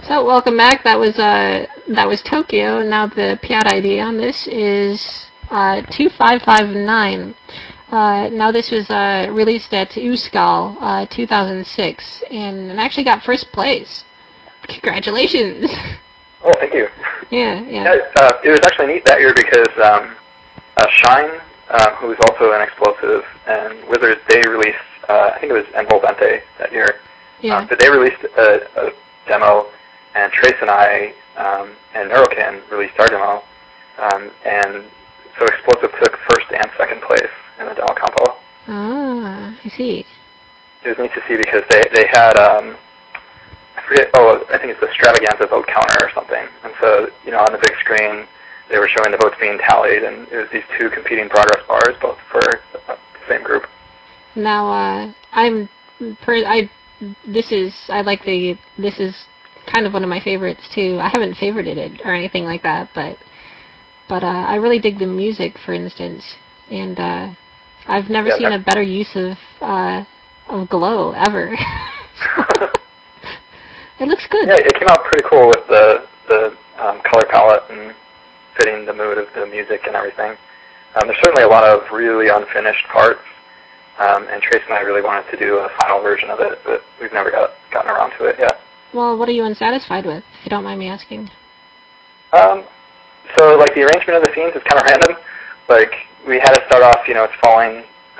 So welcome back. That was Tokyo. Now the Piat ID on this is 2559. Now this was released at USCAL 2006, and it actually got first place. Congratulations! Oh, thank you. Yeah, Yeah, yeah. it was actually neat that year because Shine, who was also an Explosive, and Wizards, they released, I think it was Envolvente that year, Yeah. but they released a demo, and Trace and I and Neurocan released our demo, and so Explosive took first and second place in the demo compo. Ah, I see. It was neat to see because they had, I forget, I think it's the Stravaganza vote counter or something, and so, on the big screen, they were showing the votes being tallied, and it was these two competing progress bars, both for the same group. Now, I like this is kind of one of my favorites too. I haven't favorited it or anything like that, but I really dig the music, for instance, and I've never Yeah, seen a better use of glow ever. It looks good. yeah, it came out pretty cool with the color palette and fitting the mood of the music and everything. There's certainly a lot of really unfinished parts, and Trace and I really wanted to do a final version of it, but we've never gotten around to it yet. Well, what are you unsatisfied with, if you don't mind me asking? Um, so, like, the arrangement of the scenes is kind of random. Like, we had to start off, it's falling,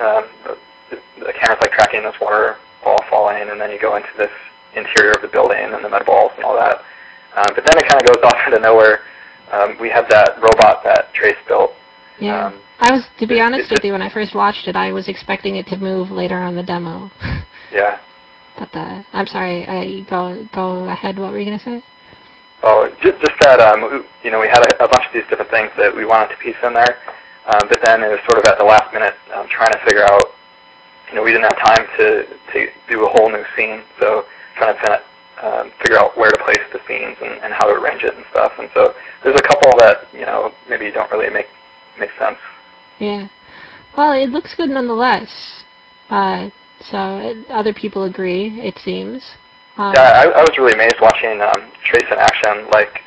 the camera's, like, tracking this waterfall falling, and then you go into this interior of the building and the mud balls and all that. But then it kind of goes off into nowhere. We had that robot that Trace built. Yeah. Um, To be honest with you, when I first watched it, I was expecting it to move later on the demo. Yeah. But I'm sorry. Go ahead. What were you gonna say? Oh, just that, we had a bunch of these different things that we wanted to piece in there, but then it was sort of at the last minute trying to figure out, we didn't have time to do a whole new scene, so trying to figure out where to place the scenes and how to arrange it and stuff. And so there's a couple that, maybe don't really make sense. Yeah. Well, it looks good nonetheless. So other people agree, it seems. Yeah, I was really amazed watching Trace in action. Like,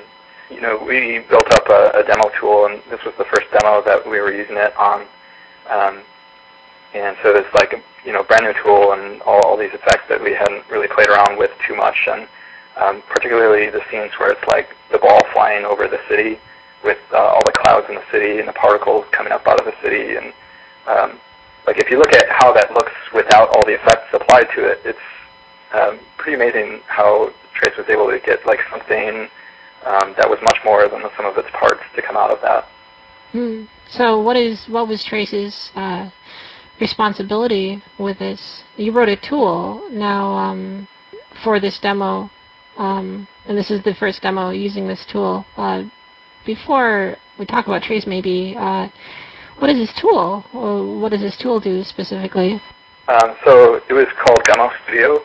we built up a demo tool, and this was the first demo that we were using it on. And so it's like a brand new tool and all these effects that we hadn't really played around with too much. And particularly the scenes where it's like the ball flying over the city with all the clouds in the city and the particles coming up out of the city. And like if you look at how that looks without all the effects applied to it, it's pretty amazing how Trace was able to get like something that was much more than the sum of its parts to come out of that. So what was Trace's responsibility with this? You wrote a tool now for this demo, and this is the first demo using this tool. Before we talk about Trace, maybe what is this tool? Or what does this tool do specifically? So it was called Demo Studio.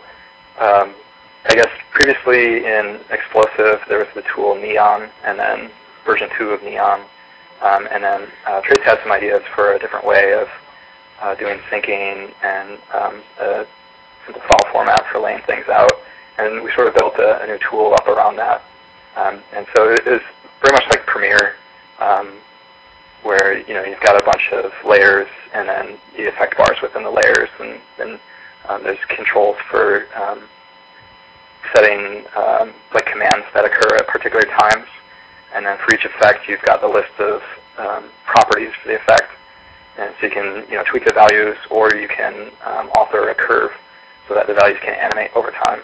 I guess previously in Explosive there was the tool Neon, and then version 2 of Neon. And then Trace had some ideas for a different way of doing syncing and a simple file format for laying things out. And we sort of built a new tool up around that. And so it is very much like Premiere, where you've got a bunch of layers and then the effect bars within the layers, and then there's controls for setting like commands that occur at particular times. And then for each effect, you've got the list of properties for the effect. And so you can tweak the values, or you can author a curve so that the values can animate over time.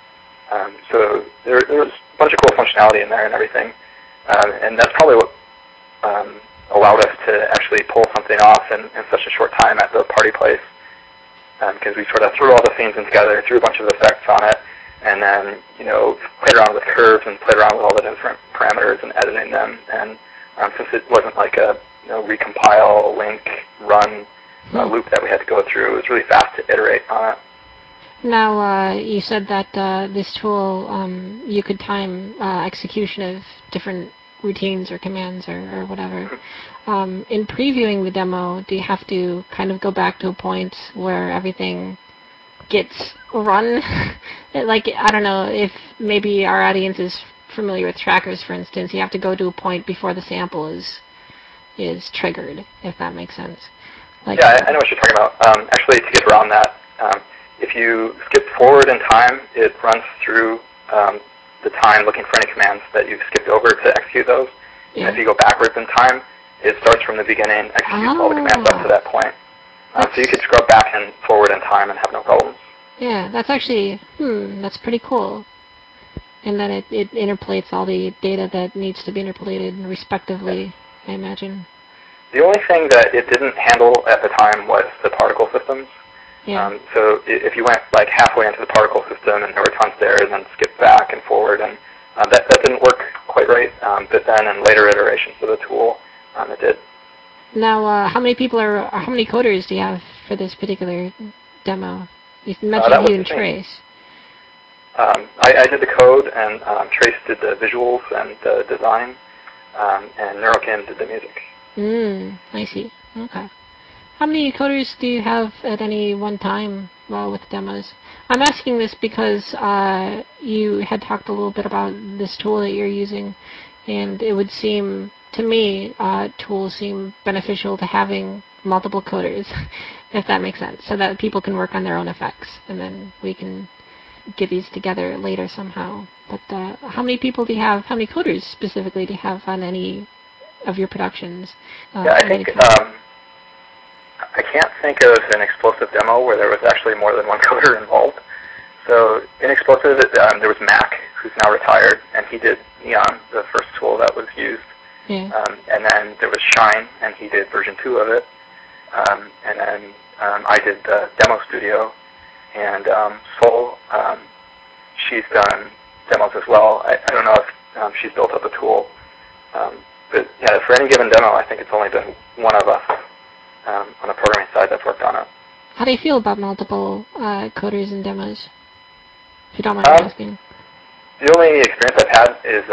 So there was a bunch of cool functionality in there and everything. And that's probably what allowed us to actually pull something off in such a short time at the party place. Because we sort of threw all the scenes in together, threw a bunch of effects on it, and then played around with curves and played around with all the different parameters and editing them. And since it wasn't like a recompile, link, run loop that we had to go through, it was really fast to iterate on it. Now, you said that this tool, you could time execution of different routines or commands or whatever. In previewing the demo, do you have to kind of go back to a point where everything gets run. Like, I don't know if maybe our audience is familiar with trackers, for instance. You have to go to a point before the sample is triggered, if that makes sense. Like, yeah, I know what you're talking about. Actually, to get around that, if you skip forward in time, it runs through the time looking for any commands that you've skipped over to execute those. yeah. And if you go backwards in time, it starts from the beginning, executes all the commands up to that point. So you could scrub back and forward in time and have no problems. Yeah, that's actually, that's pretty cool. And then it interpolates all the data that needs to be interpolated respectively, I imagine. The only thing that it didn't handle at the time was the particle systems. Yeah. So if you went like halfway into the particle system and there were tons there and then skipped back and forward, and that didn't work quite right. But then in later iterations of the tool, it did. Now, how many coders do you have for this particular demo? You mentioned That was you and just me. Trace. I did the code, and Trace did the visuals and the design, and NeuroKim did the music. I see. Okay. How many coders do you have at any one time with demos? I'm asking this because you had talked a little bit about this tool that you're using, and it would seem to me tools seem beneficial to having multiple coders, if that makes sense, so that people can work on their own effects, and then we can get these together later somehow. But how many people do you have? How many coders specifically do you have on any of your productions? Yeah, I think I can't think of an explosive demo where there was actually more than one coder involved. So in explosive, there was Mac, who's now retired, and he did Neon, the first tool that was used. Yeah. And then there was Shine, and he did version 2 of it. And then I did the demo studio, and Sol, she's done demos as well. I don't know if she's built up a tool. But yeah, for any given demo, I think it's only been one of us on the programming side that's worked on it. How do you feel about multiple coders and demos? If you don't mind asking. The only experience I've had is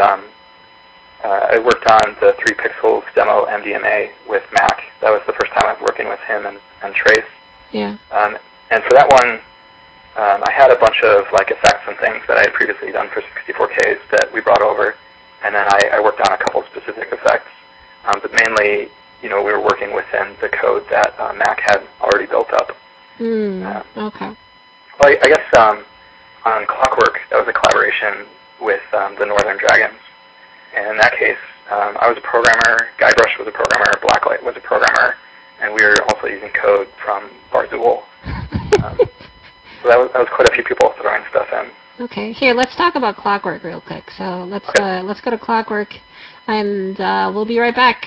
I worked on the 3 Pixels demo MDMA with Mac. That was the first time I was working with him and Trace. Yeah. And for that one, I had a bunch of like effects and things that I had previously done for 64Ks that we brought over, and then I worked on a couple specific effects. But mainly, we were working within the code that Mac had already built up. Okay. Well, I guess on Clockwork, that was a collaboration with the Northern Dragons. And in that case, I was a programmer, Guybrush was a programmer, Blacklight was a programmer, and we were also using code from Barzool. So that was quite a few people throwing stuff in. Okay, here, let's talk about Clockwork real quick. So let's go to Clockwork, and we'll be right back.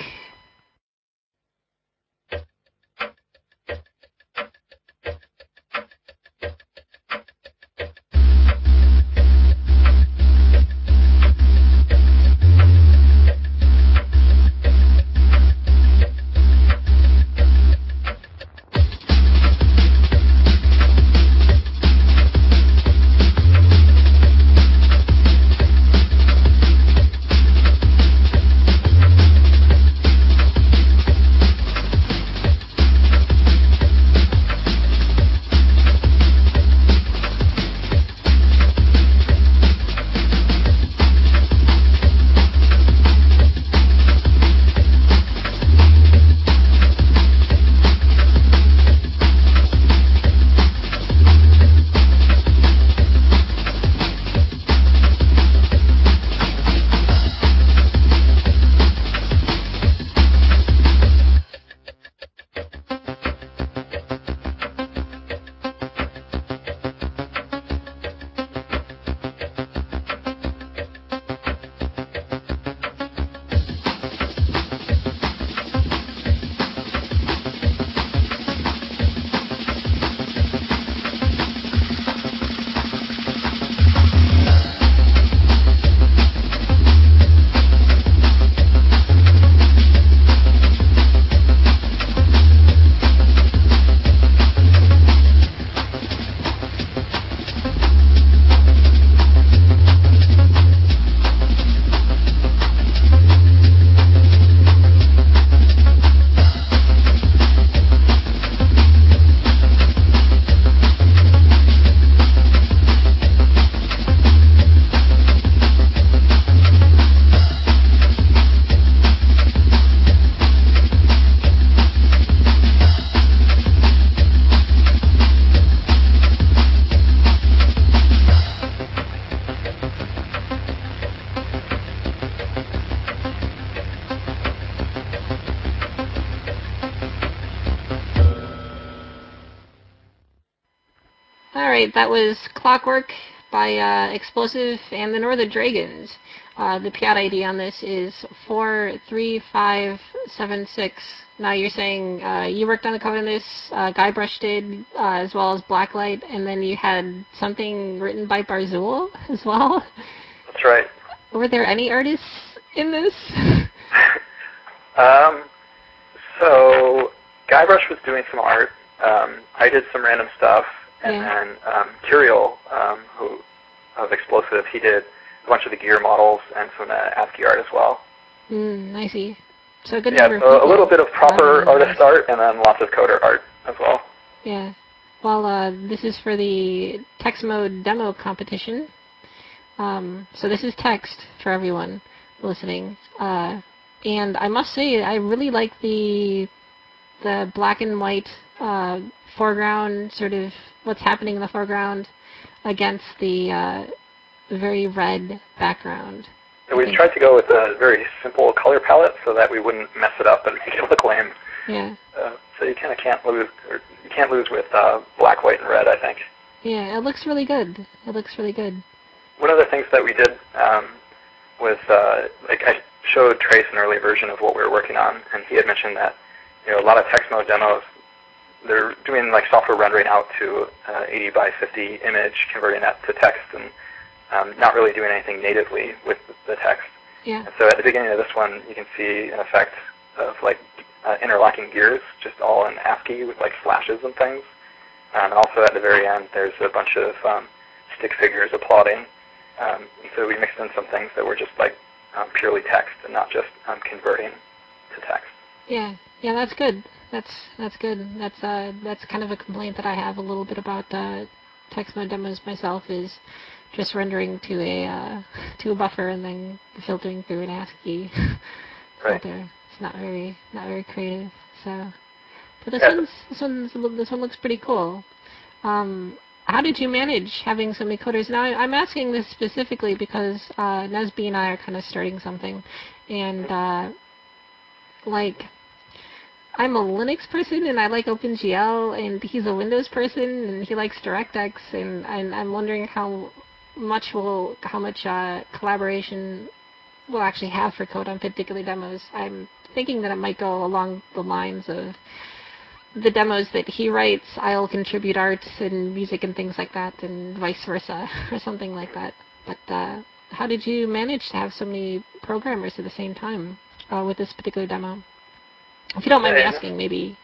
All right, that was Clockwork by Explosive and the Northern Dragons. The Piat ID on this is 43576. Now you're saying you worked on the code on this, Guybrush did, as well as Blacklight, and then you had something written by Barzul as well? That's right. Were there any artists in this? So Guybrush was doing some art. I did some random stuff, and then Curiel, who of Explosive, he did a bunch of the gear models and some ASCII art as well. I see. So a good yeah, number of so people. A little bit of proper artist art, and then lots of coder art as well. Yeah. Well, this is for the text mode demo competition. So this is text for everyone listening. And I must say, I really like the black and white foreground, sort of what's happening in the foreground against the very red background. We tried to go with a very simple color palette so that we wouldn't mess it up and make it look lame. Yeah. So you kind of can't lose, or you can't lose with black, white, and red, I think. Yeah, it looks really good. It looks really good. One of the things that we did was, like, I showed Trace an early version of what we were working on, and he had mentioned that, a lot of text mode demos, they're doing like software rendering out to 80 by 50 image, converting that to text, and not really doing anything natively with the text. Yeah. And so at the beginning of this one, you can see an effect of like interlocking gears, just all in ASCII with like slashes and things. And also at the very end, there's a bunch of stick figures applauding. And so we mixed in some things that were just like purely text and not just converting to text. Yeah, that's good. That's good. That's kind of a complaint that I have a little bit about text mode demos myself, is just rendering to a buffer and then filtering through an ASCII filter. It's not very creative. So, but this one looks pretty cool. How did you manage having so many coders? Now, I'm asking this specifically because Nesby and I are kind of starting something, and like, I'm a Linux person and I like OpenGL, and he's a Windows person and he likes DirectX, and I'm wondering how much collaboration we'll actually have for code on particular demos. I'm thinking that it might go along the lines of the demos that he writes, I'll contribute art and music and things like that, and vice versa, or something like that. But how did you manage to have so many programmers at the same time with this particular demo? If you don't mind me asking, maybe.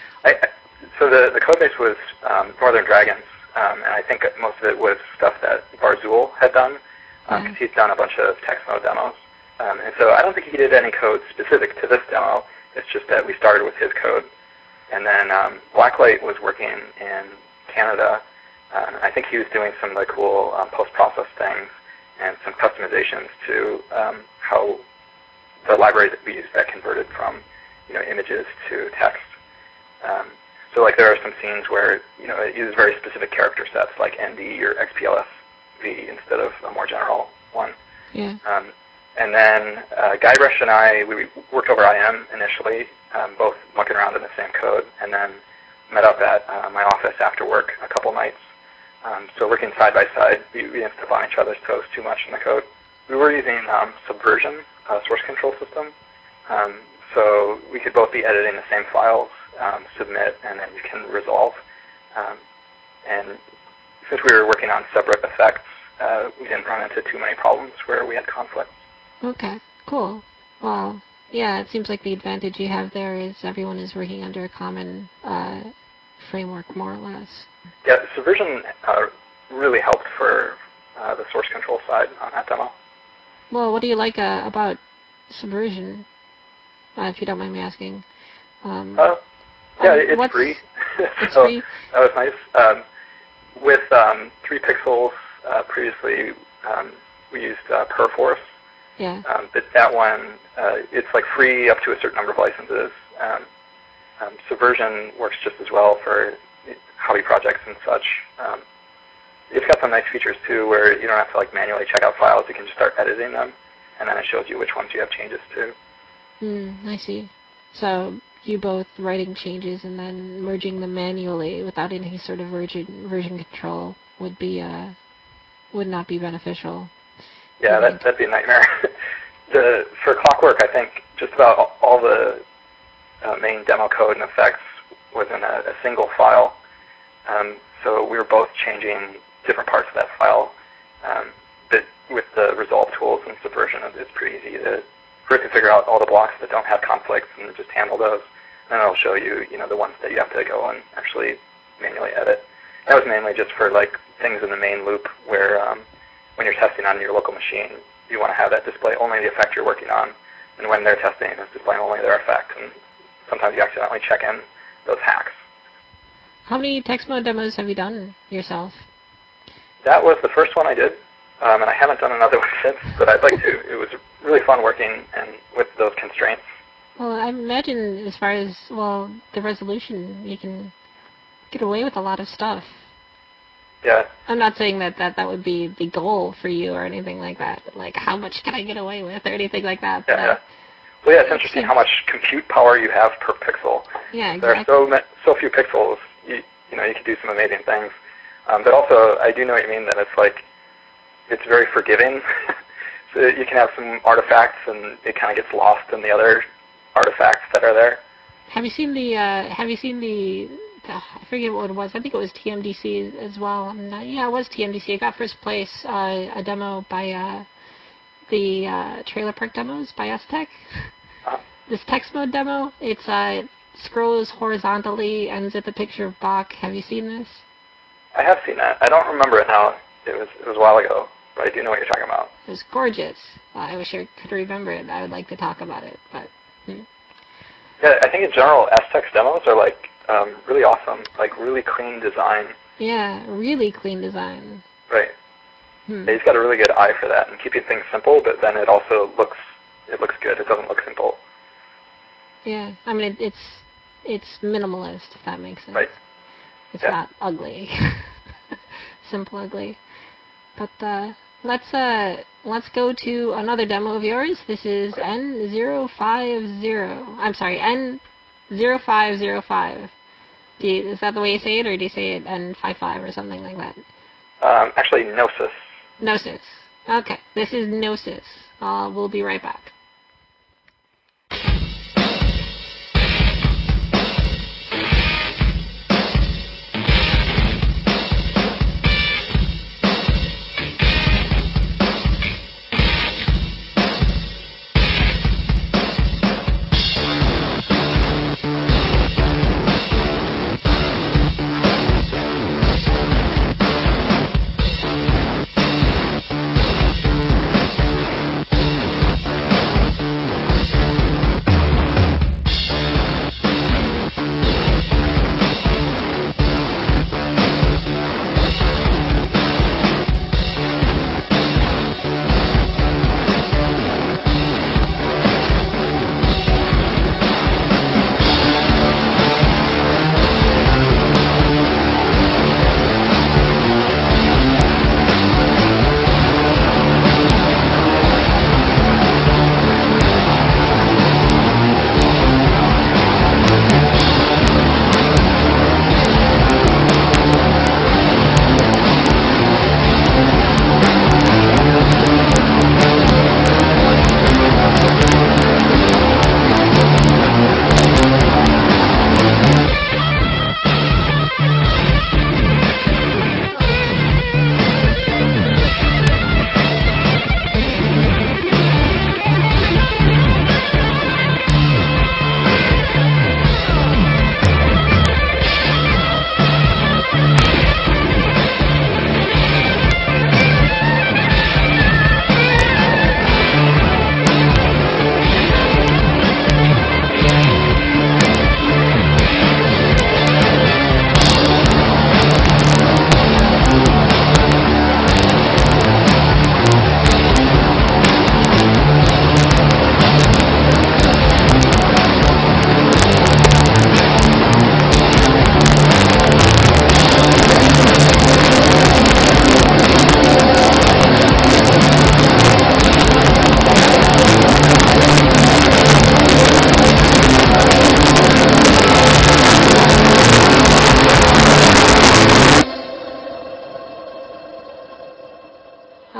So the code base was Northern Dragons, and I think most of it was stuff that Barzul had done, because he's done a bunch of text mode demos. And so I don't think he did any code specific to this demo. It's just that we started with his code. And then Blacklight was working in Canada. I think he was doing some of the cool post-process things and some customizations to how the library that we used that converted from images to text. So like there are some scenes where it uses very specific character sets like ND or XPLSV instead of a more general one. Yeah. And then Guybrush and I, we worked over IM initially, both mucking around in the same code, and then met up at my office after work a couple nights. So working side by side, we didn't step on each other's toes too much in the code. We were using Subversion, a source control system. So we could both be editing the same files, submit, and then you can resolve. And since we were working on separate effects, we didn't run into too many problems where we had conflicts. Okay, cool. Well, yeah, it seems like the advantage you have there is everyone is working under a common framework, more or less. Yeah, Subversion really helped for the source control side on that demo. Well, what do you like about Subversion, if you don't mind me asking? Yeah, it's free. It's so free? That was nice. With 3 pixels, previously we used Perforce. Yeah. But that one, it's like free up to a certain number of licenses. Subversion works just as well for hobby projects and such. It's got some nice features too, where you don't have to like manually check out files. You can just start editing them, and then it shows you which ones you have changes to. I see. So you both writing changes and then merging them manually without any sort of version control would not be beneficial. Yeah, that'd be a nightmare. For Clockwork, I think just about all the main demo code and effects was in a single file. So we were both changing different parts of that file. But with the resolve tools and Subversion, it's pretty easy to first figure out all the blocks that don't have conflicts and just handle those. And then it'll show you, the ones that you have to go and actually manually edit. That was mainly just for like things in the main loop where when you're testing on your local machine, you want to have that display only the effect you're working on. And when they're testing, it's displaying only their effect. And sometimes you accidentally check in those hacks. How many text mode demos have you done yourself? That was the first one I did, and I haven't done another one since, but I'd like to. It was really fun working and with those constraints. Well, I imagine as far as, the resolution, you can get away with a lot of stuff. Yeah. I'm not saying that would be the goal for you or anything like that, but like how much can I get away with or anything like that. Yeah. Well, yeah, it's interesting how much compute power you have per pixel. Yeah, exactly. There are so few pixels, you can do some amazing things. But also, I do know what you mean that it's very forgiving. So you can have some artifacts and it kind of gets lost in the other artifacts that are there. Have you seen the I forget what it was. I think it was TMDC as well. Yeah, it was TMDC. It got first place. A demo by the Trailer Park Demos by Aztec. This text mode demo, it scrolls horizontally, ends at the picture of Bach. Have you seen this? I have seen that. I don't remember it now. It was a while ago, but I do know what you're talking about. It was gorgeous. I wish I could remember it. I would like to talk about it, but. Yeah, I think in general, Aztec's demos are really awesome, really clean design. Yeah, really clean design. Right. Yeah, he's got a really good eye for that and keeping things simple, but then it also looks good. It doesn't look simple. Yeah, I mean it's minimalist, if that makes sense. Right. It's not ugly. Simple ugly. But let's go to another demo of yours. This is N050. I'm sorry, N0505. Is that the way you say it, or do you say it N55 or something like that? Actually, Gnosis. Gnosis. Okay, this is Gnosis. We'll be right back.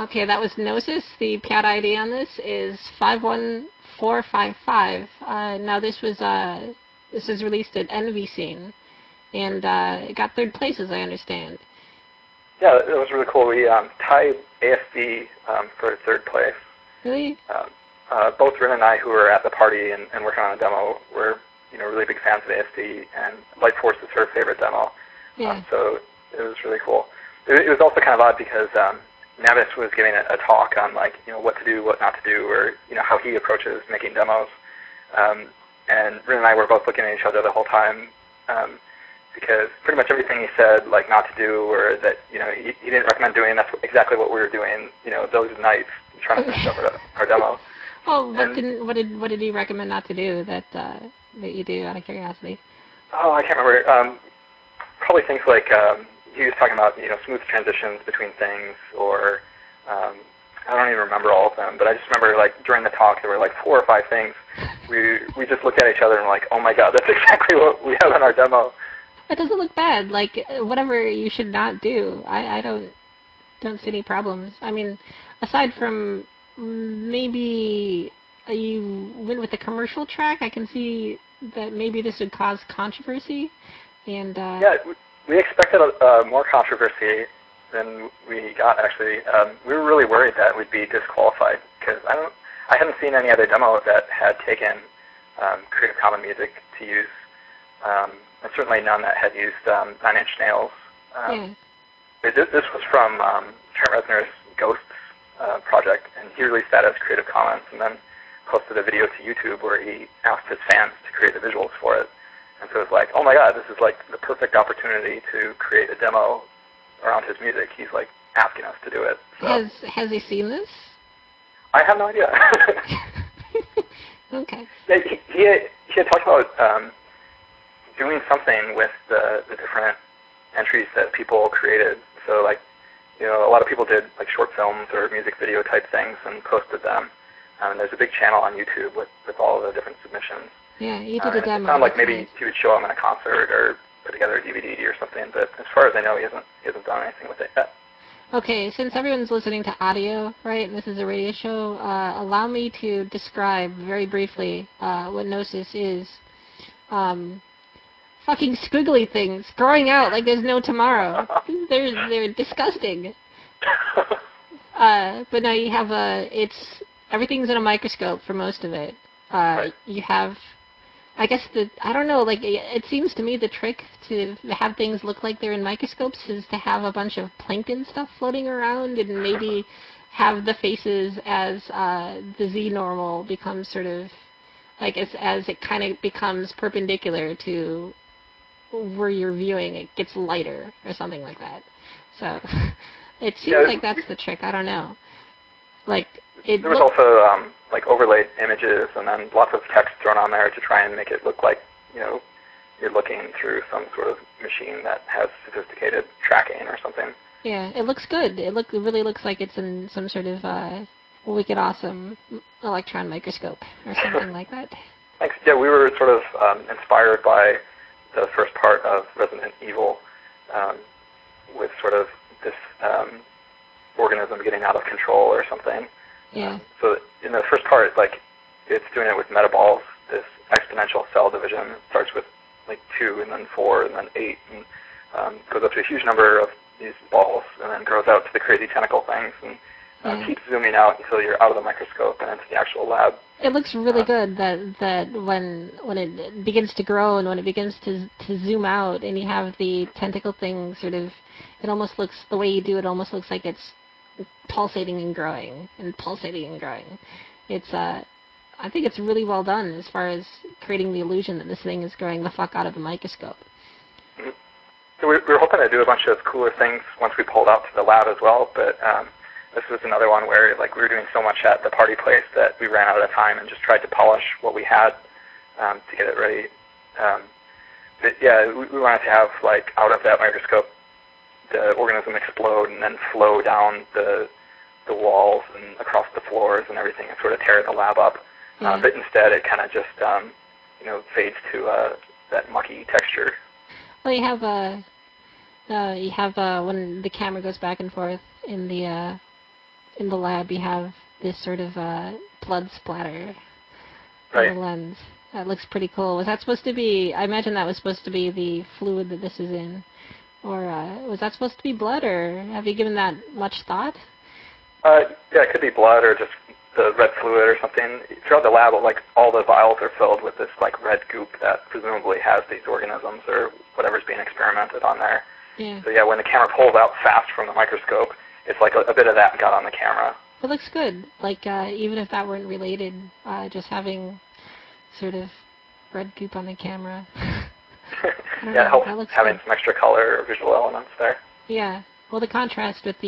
Okay, that was Gnosis. The PAD ID on this is 51455. Now this was released at Envy Scene, and it got third place, as I understand. Yeah, it was really cool. We tied ASD for third place. Really? Both Rin and I, who were at the party and working on a demo, were really big fans of ASD, and Light Force is her favorite demo. Yeah. So it was really cool. It was also kind of odd because Navis was giving a talk on what to do, what not to do, or how he approaches making demos. And Rin and I were both looking at each other the whole time because pretty much everything he said, not to do, or that he didn't recommend doing, that's exactly what we were doing. Those nights trying to finish up our demo. Oh, what did he recommend not to do that you do out of curiosity? Oh, I can't remember. Probably things like he was talking about smooth transitions between things, or I don't even remember all of them. But I just remember during the talk there were 4 or 5 things. We just looked at each other and were like, oh my god, that's exactly what we have in our demo. It doesn't look bad. Whatever you should not do, I don't see any problems. I mean, aside from maybe you went with the commercial track, I can see that maybe this would cause controversy. And yeah, we expected more controversy than we got. Actually, we were really worried that we'd be disqualified because I hadn't seen any other demo that had taken Creative Commons music to use, and certainly none that had used Nine Inch Nails. yeah. This was from Trent Reznor's Ghosts project, and he released that as Creative Commons, and then posted a video to YouTube where he asked his fans to create the visuals for it. And so it's like, oh my god, this is the perfect opportunity to create a demo around his music. He's asking us to do it. So. Has he seen this? I have no idea. Okay. Yeah, he had talked about doing something with the different entries that people created. So a lot of people did short films or music video type things and posted them. And there's a big channel on YouTube with all of the different submissions. Yeah, he did a demo. It sounded like maybe he would show them in a concert or put together a DVD or something. But as far as I know, he hasn't done anything with it yet. Okay, since everyone's listening to audio, right, and this is a radio show, allow me to describe very briefly what Gnosis is. Fucking squiggly things growing out like there's no tomorrow. They're disgusting. But no, you have everything's in a microscope for most of it. Right. You have, I guess I don't know, it seems to me the trick to have things look like they're in microscopes is to have a bunch of plankton stuff floating around and maybe have the faces as the Z normal becomes sort of, as it kind of becomes perpendicular to where you're viewing, it gets lighter or something like that. So it seems like that's the trick. I don't know. There was also overlaid images and then lots of text thrown on there to try and make it look like you're looking through some sort of machine that has sophisticated tracking or something. Yeah, it looks good. It really looks like it's in some sort of wicked awesome electron microscope or something like that. Thanks. Yeah, we were sort of inspired by the first part of Resident Evil with sort of this organism getting out of control or something. Yeah. So in the first part, it's doing it with metaballs, this exponential cell division. It starts with 2 and then 4 and then 8 and goes up to a huge number of these balls and then grows out to the crazy tentacle things and keeps zooming out until you're out of the microscope and into the actual lab. It looks really good that when it begins to grow and when it begins to zoom out and you have the tentacle thing sort of, it almost looks, the way you do it almost looks like it's pulsating and growing and pulsating and growing. It's I think it's really well done as far as creating the illusion that this thing is growing the fuck out of the microscope. Mm-hmm. So we were hoping to do a bunch of cooler things once we pulled out to the lab as well, but this was another one where we were doing so much at the party place that we ran out of time and just tried to polish what we had to get it ready. But yeah, we wanted to have out of that microscope the organism explode and then flow down the walls and across the floors and everything and sort of tear the lab up. Yeah. But instead it kind of just fades to that mucky texture. Well, you have when the camera goes back and forth in the in the lab you have this sort of blood splatter on the Right. lens. That looks pretty cool. Was that supposed to be? I imagine that was supposed to be the fluid that this is in, or was that supposed to be blood? Or have you given that much thought? Yeah, it could be blood or just the red fluid or something. Throughout the lab, like all the vials are filled with this like red goop that presumably has these organisms or whatever's being experimented on there. Yeah. So yeah, when the camera pulls out fast from the microscope, it's like a bit of that got on the camera. It looks good. Like even if that weren't related, just having sort of red goop on the camera. Yeah, it helps that looks having good. some extra color or visual elements there. Yeah. Well, the contrast with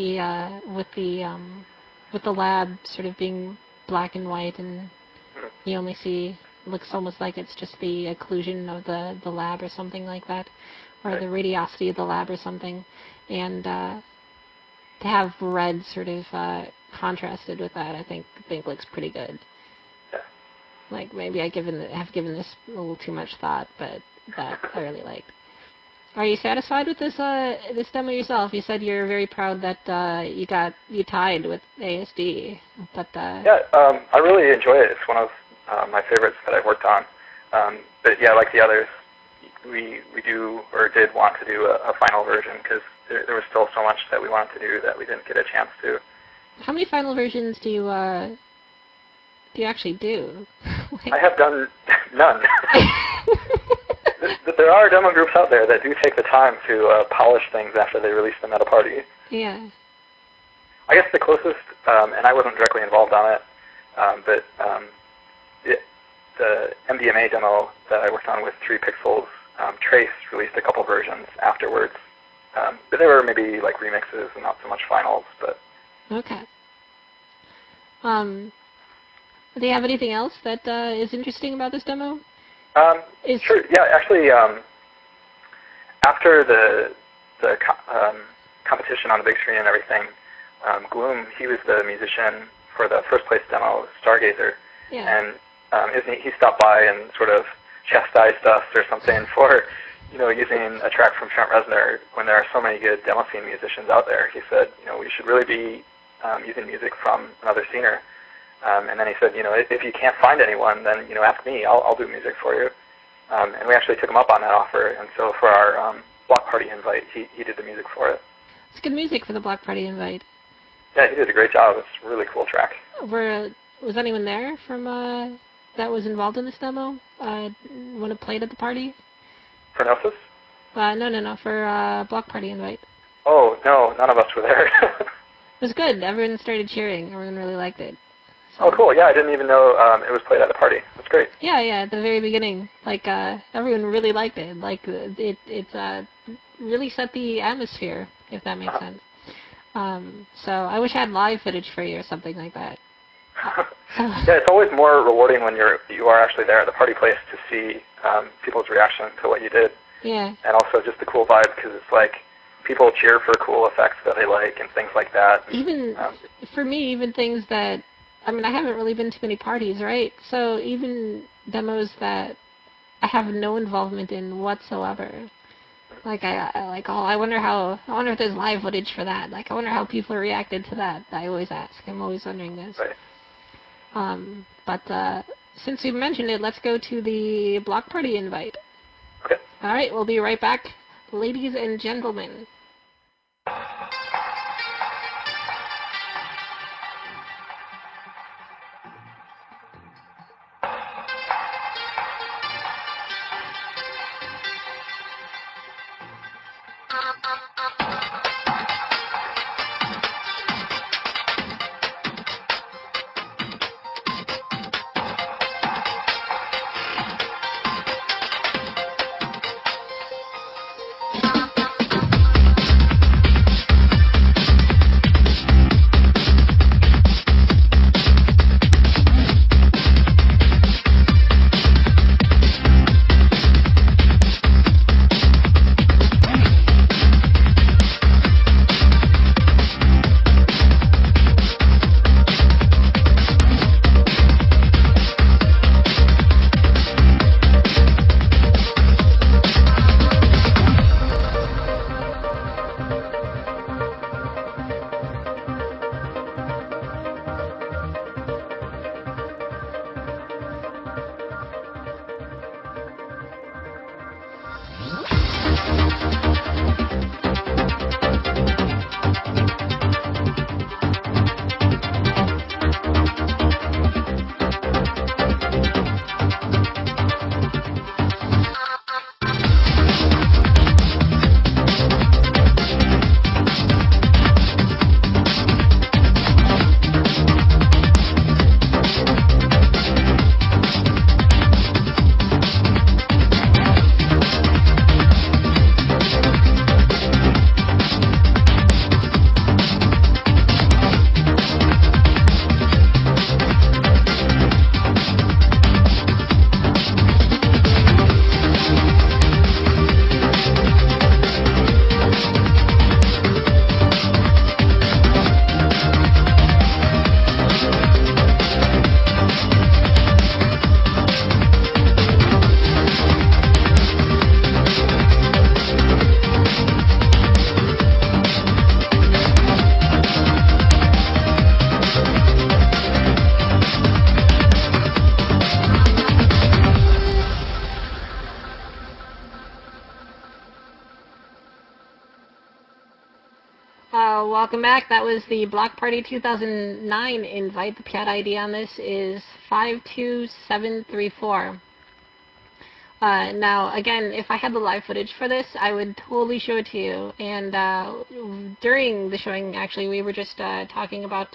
the lab sort of being black and white, and you only see, looks almost like it's just the occlusion of the lab or something like that, or Right. the radiosity of the lab or something, and to have red sort of contrasted with that, I think looks pretty good. Yeah. Like maybe have given this a little too much thought, but that I really liked. Are you satisfied with this demo yourself? You said you're very proud that you tied with ASD, but Yeah, I really enjoy it. It's one of my favorites that I've worked on. But yeah, like the others, we do or did want to do a final version because there was still so much that we wanted to do that we didn't get a chance to. how many final versions do you actually do? I have done none. There are demo groups out there that do take the time to polish things after they release them at a party. Yeah. I guess the closest, and I wasn't directly involved on it, but the MDMA demo that I worked on with 3 Pixels, Trace released a couple versions afterwards. But they were maybe like remixes and not so much finals. But Okay. Do you have anything else that is interesting about this demo? Sure. Yeah, actually, after the competition on the big screen and everything, Gloom, he was the musician for the first place demo, Stargazer, Yeah. and he stopped by and sort of chastised us or something for using a track from Trent Reznor when there are so many good demo scene musicians out there. He said, we should really be using music from another scener. And then he said, if you can't find anyone, then ask me. I'll do music for you. And we actually took him up on that offer. And so for our block party invite, he did the music for it. It's good music for the block party invite. Yeah, he did a great job. It's a really cool track. Was anyone there from that was involved in this demo? When it played at the party? For Gnosis? No. For block party invite. Oh, no, none of us were there. It was good. Everyone started cheering. Everyone really liked it. So. Oh, cool. Yeah, I didn't even know it was played at a party. That's great. Yeah, at the very beginning. Like, everyone really liked it. Like, it really set the atmosphere, if that makes sense. So I wish I had live footage for you or something like that. Yeah, it's always more rewarding when you are actually there at the party place to see people's reaction to what you did. Yeah. And also just the cool vibe because it's like people cheer for cool effects that they like and things like that. Even for me, even things that I haven't really been to many parties, right? So even demos that I have no involvement in whatsoever. Like I wonder if there's live footage for that. Like I wonder how people reacted to that. I always ask. I'm always wondering this. Right. But since we mentioned it, let's go to the block party invite. Okay. All right, we'll be right back, ladies and gentlemen. Welcome back. That was the Block Party 2009 invite. The PAT ID on this is 52734. Now, again, if I had the live footage for this, I would totally show it to you. And during the showing, actually, we were just talking about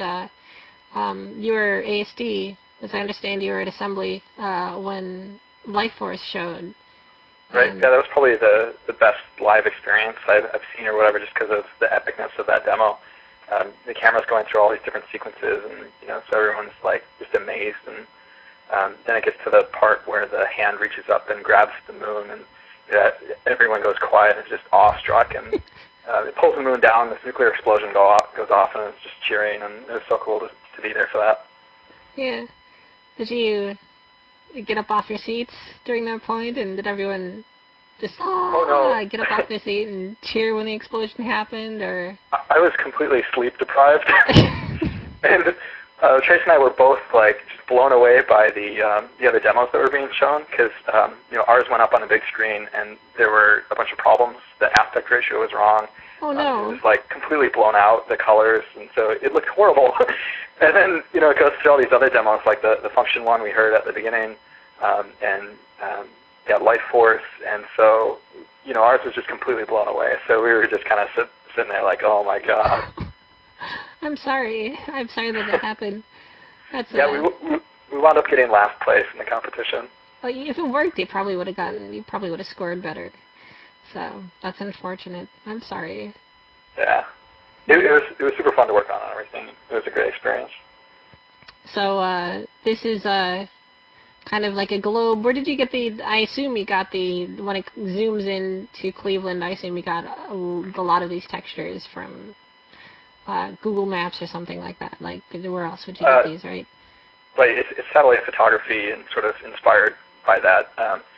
you were ASD, as I understand you were at Assembly when Life Force showed. Right, yeah, that was probably the best live experience I've seen or whatever, just because of the epicness of that demo. The camera's going through all these different sequences, and so everyone's like just amazed. And then it gets to the part where the hand reaches up and grabs the moon, and everyone goes quiet and just awestruck. And it pulls the moon down. This nuclear explosion goes off, and it's just cheering. And it was so cool to be there for that. Yeah. Did you get up off your seats during that point, and did everyone just get up off their seat and cheer when the explosion happened, or? I was completely sleep deprived, and Trace and I were both like just blown away by the other demos that were being shown, because ours went up on the big screen and there were a bunch of problems. The aspect ratio was wrong. Oh no! It was like completely blown out, the colors, and so it looked horrible. And then it goes through all these other demos, like the function one we heard at the beginning, and Life Force, and so ours was just completely blown away. So we were just kind of sitting there like, oh my god. I'm sorry that happened. That's we wound up getting last place in the competition. Well, if it worked, you probably would have scored better. So that's unfortunate. I'm sorry. Yeah, it was super fun to work on and everything. It was a great experience. So this is kind of like a globe. Where did you get the? I assume you got when it zooms in to Cleveland. I assume you got a lot of these textures from Google Maps or something like that. Like, where else would you get these, right? Right, it's satellite photography and sort of inspired by that.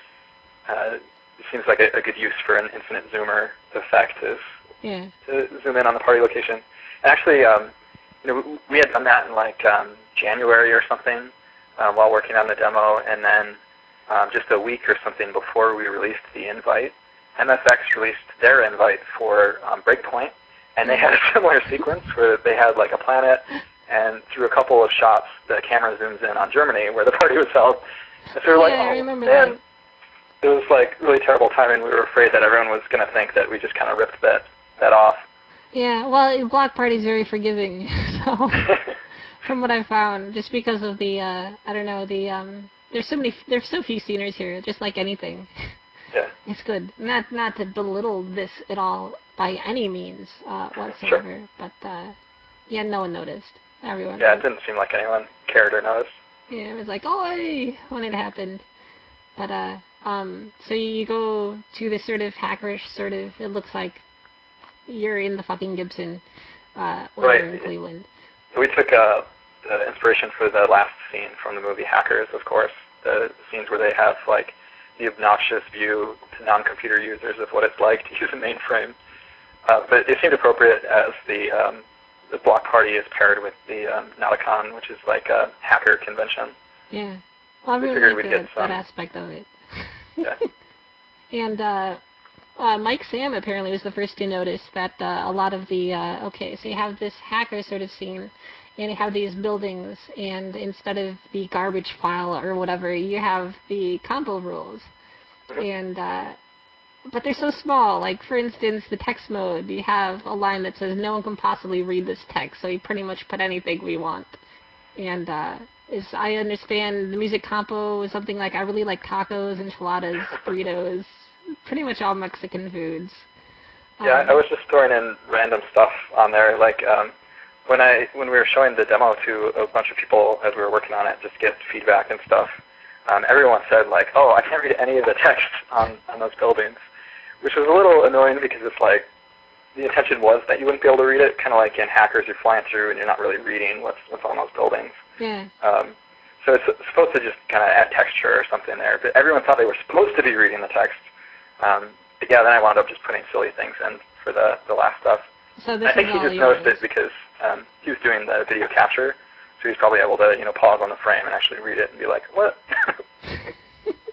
It seems like a good use for an infinite zoomer effect is to zoom in on the party location. And actually, we had done that in like January or something while working on the demo, and then just a week or something before we released the invite, MFX released their invite for Breakpoint, and they had a similar sequence where they had like a planet, and through a couple of shots, the camera zooms in on Germany, where the party was held. And so we were like, I remember that. It was like really terrible timing. We were afraid that everyone was going to think that we just kind of ripped that off. Yeah, well, Block Party is very forgiving, so from what I found, just because of the I don't know, there's so few sceners here, just like anything. Yeah. It's good. Not to belittle this at all by any means whatsoever, but no one noticed. Everyone. Yeah, it didn't seem like anyone cared or noticed. Yeah, it was like, oh, hey, when it happened. But so you go to this sort of hackerish sort of. It looks like you're in the fucking Gibson when you're in Cleveland. We took the inspiration for the last scene from the movie Hackers, of course. The scenes where they have like the obnoxious view to non-computer users of what it's like to use a mainframe. But it seemed appropriate as the Block Party is paired with the Nauticon, which is like a hacker convention. Yeah. Well, I really like that aspect of it. Yeah. And Mike Sam apparently was the first to notice that a lot of the, so you have this hacker sort of scene, and you have these buildings, and instead of the garbage file or whatever, you have the compo rules. And, but they're so small. Like, for instance, the text mode, you have a line that says, no one can possibly read this text, so you pretty much put anything we want. And, I understand the music compo is something like, I really like tacos, enchiladas, burritos, pretty much all Mexican foods. Yeah, I was just throwing in random stuff on there, like when we were showing the demo to a bunch of people as we were working on it, just to get feedback and stuff. Everyone said like, oh, I can't read any of the text on those buildings, which was a little annoying because it's like the intention was that you wouldn't be able to read it, kind of like in Hackers, you're flying through and you're not really reading what's on those buildings. Yeah. So it's supposed to just kind of add texture or something there, but everyone thought they were supposed to be reading the text. But yeah, then I wound up just putting silly things in for the last stuff. So this I think he just noticed it because he was doing the video capture, so he was probably able to pause on the frame and actually read it and be like, what?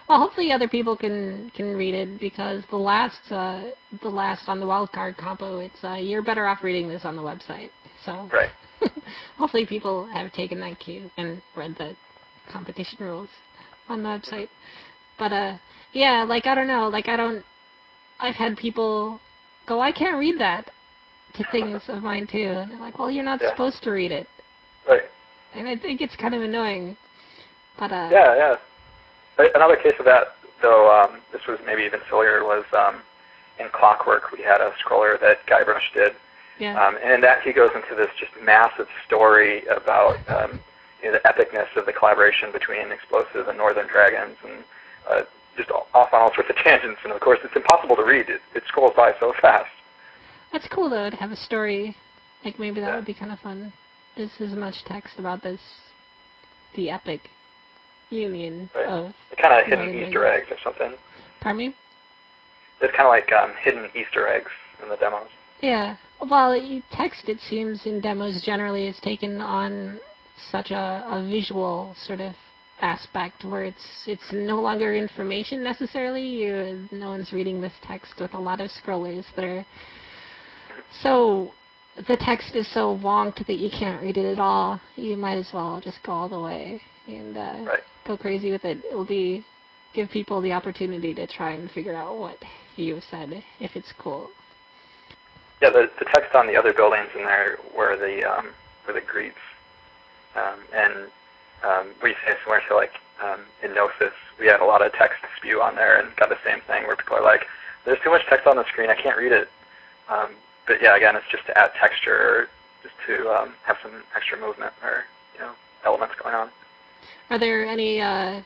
Well, hopefully other people can read it because the last on the wildcard compo, it's you're better off reading this on the website. So Right. hopefully people have taken that cue and read the competition rules on the website. But yeah, like I don't know, like I don't. I've had people go, I can't read that to things of mine too, and they're like, well, you're not Yeah. supposed to read it, Right. and I think it's kind of annoying. But Yeah, yeah. Another case of that, though, this was maybe even sillier, was in Clockwork we had a scroller that Guybrush did. yeah. And in that he goes into this just massive story about the epicness of the collaboration between Explosive and Northern Dragons, and just off on all sorts of tangents. And of course, it's impossible to read. It scrolls by so fast. That's cool though to have a story. Like maybe that Yeah. would be kind of fun. There's as much text about this, the epic union Right. of They're kind of hidden Northern Easter Dragons. eggs or something. Pardon me? There's kind of like hidden Easter eggs in the demos. Yeah. Well, text it seems in demos generally is taken on such a visual sort of aspect where it's no longer information necessarily. No one's reading this text with a lot of scrollers that are so the text is so wonked that you can't read it at all. You might as well just go all the way and Right. go crazy with it. It'll give people the opportunity to try and figure out what you said if it's cool. Yeah, the text on the other buildings in there were the greets, and we say similar to like in Gnosis, we had a lot of text spew on there and got the same thing where people are like, "There's too much text on the screen, I can't read it." But yeah, again, it's just to add texture, or just to have some extra movement or elements going on. Are there any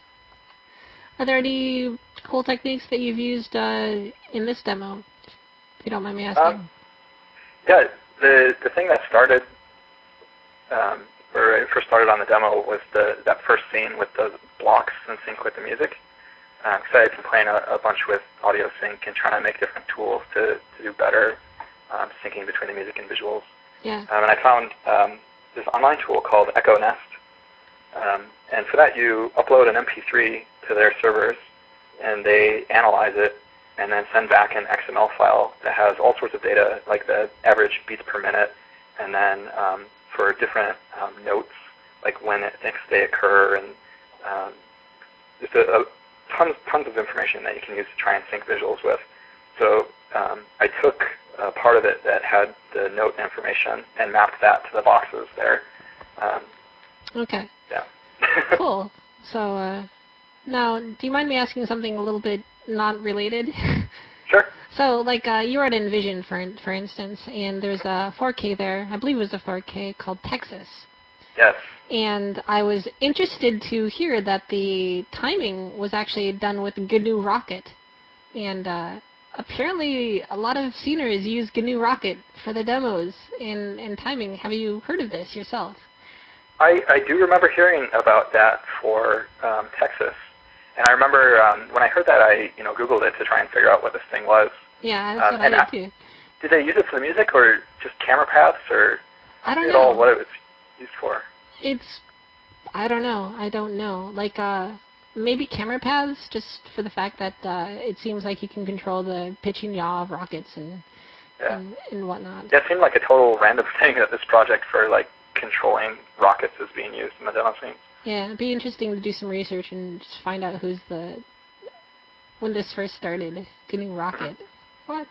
cool techniques that you've used in this demo? If you don't mind me asking. Yeah, the thing that started, where I first started on the demo was that first scene with the blocks in sync with the music. Because I had been playing a bunch with audio sync and trying to make different tools to do better syncing between the music and visuals. Yeah. And I found this online tool called Echo Nest. And for that, you upload an MP3 to their servers, and they analyze it and then send back an XML file that has all sorts of data, like the average beats per minute, and then for different notes, like when it thinks they occur, and just tons of information that you can use to try and sync visuals with. So I took a part of it that had the note information and mapped that to the boxes there. Okay. Yeah. Cool. So now, do you mind me asking something a little bit not related? Sure. So, like, you were at Envision, for instance, and there's a 4K there. I believe it was a 4K called Texas. Yes. And I was interested to hear that the timing was actually done with GNU Rocket. And apparently a lot of sceners use GNU Rocket for the demos and timing. Have you heard of this yourself? I do remember hearing about that for Texas. And I remember when I heard that, I Googled it to try and figure out what this thing was. Yeah, that's what I did too. Did they use it for the music or just camera paths, or I don't at know. all what it was used for? I don't know. I don't know. Like, maybe camera paths, just for the fact that it seems like you can control the pitch and yaw of rockets Yeah. and whatnot. Yeah, it seemed like a total random thing that this project for like controlling rockets is being used in the demo scene. Yeah, it'd be interesting to do some research and just find out when this first started, GNU Rocket. What?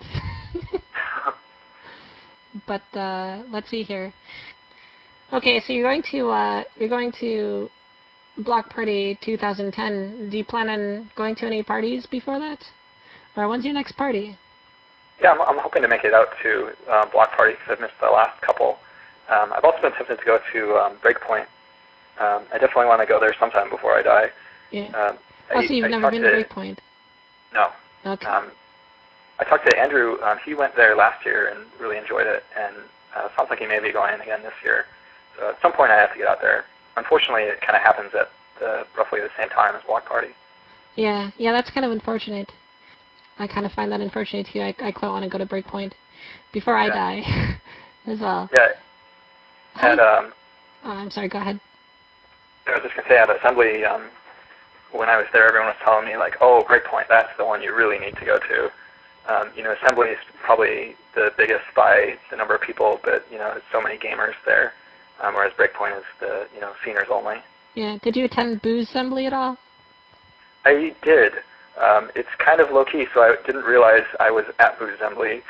But let's see here. Okay, so you're going to Block Party 2010. Do you plan on going to any parties before that, or when's your next party? Yeah, I'm hoping to make it out to Block Party because I've missed the last couple. I've also been tempted to go to Breakpoint. I definitely want to go there sometime before I die. Yeah. So you've never been to Breakpoint? No. Okay. I talked to Andrew. He went there last year and really enjoyed it, and sounds like he may be going again this year. So at some point I have to get out there. Unfortunately, it kind of happens at roughly the same time as Block Party. Yeah, that's kind of unfortunate. I kind of find that unfortunate too. I quite want to go to Breakpoint before I die as well. Yeah. At I'm sorry, go ahead. I was just going to say at Assembly, when I was there, everyone was telling me like, oh, Breakpoint, that's the one you really need to go to. Assembly is probably the biggest by the number of people, but there's so many gamers there, whereas Breakpoint is the seniors only. Yeah. Did you attend Booze Assembly at all? I did. It's kind of low key, so I didn't realize I was at Booze Assembly.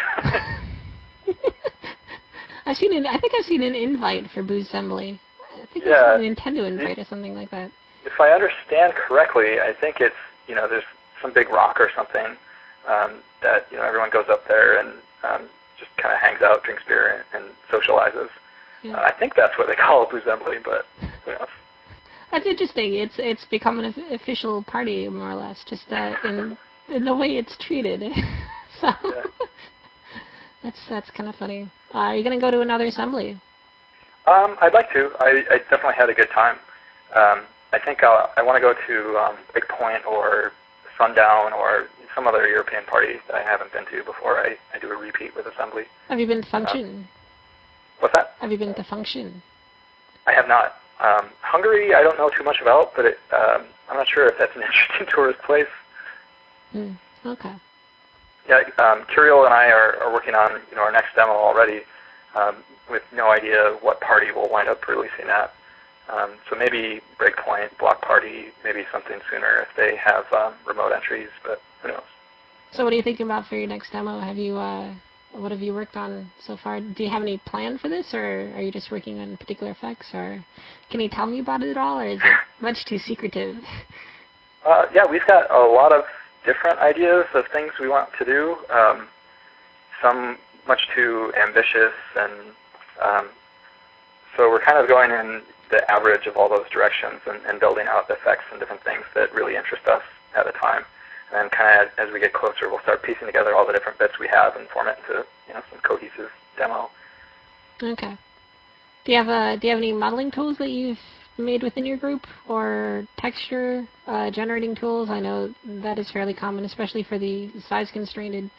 I think I've seen an invite for Booze Assembly. I think it's Yeah. a Nintendo invite or something like that. If I understand correctly, I think it's there's some big rock or something that everyone goes up there and just kind of hangs out, drinks beer, and socializes. Yeah. I think that's what they call it, Booze Assembly, but who knows? That's interesting. It's become an official party, more or less, just in the way it's treated. So Yeah. that's kind of funny. Are you gonna go to another assembly? I'd like to. I definitely had a good time. I think I want to go to Breakpoint or Sundown or some other European party that I haven't been to before I do a repeat with Assembly. Have you been to Function? What's that? Have you been to Function? I have not. Hungary, I don't know too much about, but I'm not sure if that's an interesting tourist place. Okay. Yeah, Curiel and I are working on our next demo already, with no idea what party we'll wind up releasing at. So maybe Breakpoint, Block Party, maybe something sooner if they have remote entries, but who knows. So what are you thinking about for your next demo? What have you worked on so far? Do you have any plan for this, or are you just working on particular effects, or can you tell me about it at all, or is it much too secretive? Yeah, we've got a lot of different ideas of things we want to do, some much too ambitious, and so we're kind of going in the average of all those directions and building out effects and different things that really interest us at the time. And then kind of as we get closer, we'll start piecing together all the different bits we have and form it into some cohesive demo. Okay. Do you have any modeling tools that you've made within your group, or texture generating tools? I know that is fairly common, especially for the size constraint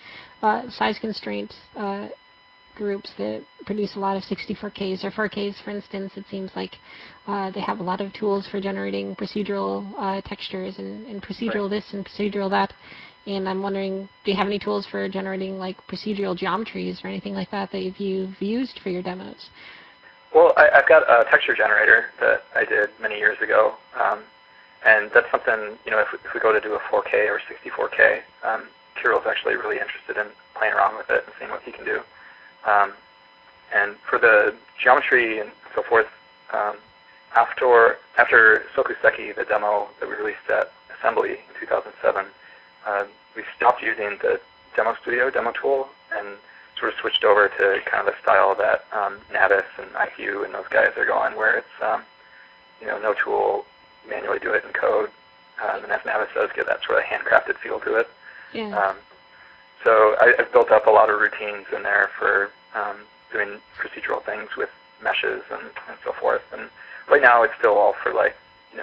groups that produce a lot of 64Ks or 4Ks, for instance. It seems like they have a lot of tools for generating procedural textures and procedural this and procedural that. And I'm wondering, do you have any tools for generating like procedural geometries or anything like that that you've used for your demos? Well, I've got a texture generator that I did many years ago, and that's something, if we go to do a 4K or 64K, Curiel's actually really interested in playing around with it and seeing what he can do. And for the geometry and so forth, after Sokuseki, the demo that we released at Assembly in 2007, we stopped using the Demo Studio demo tool and sort of switched over to kind of the style that Navis and IQ and those guys are going, where it's no tool, manually do it in code, and as Navis does, get that sort of handcrafted feel to it. Yeah. So I've built up a lot of routines in there for doing procedural things with meshes and so forth. And right now it's still all for like,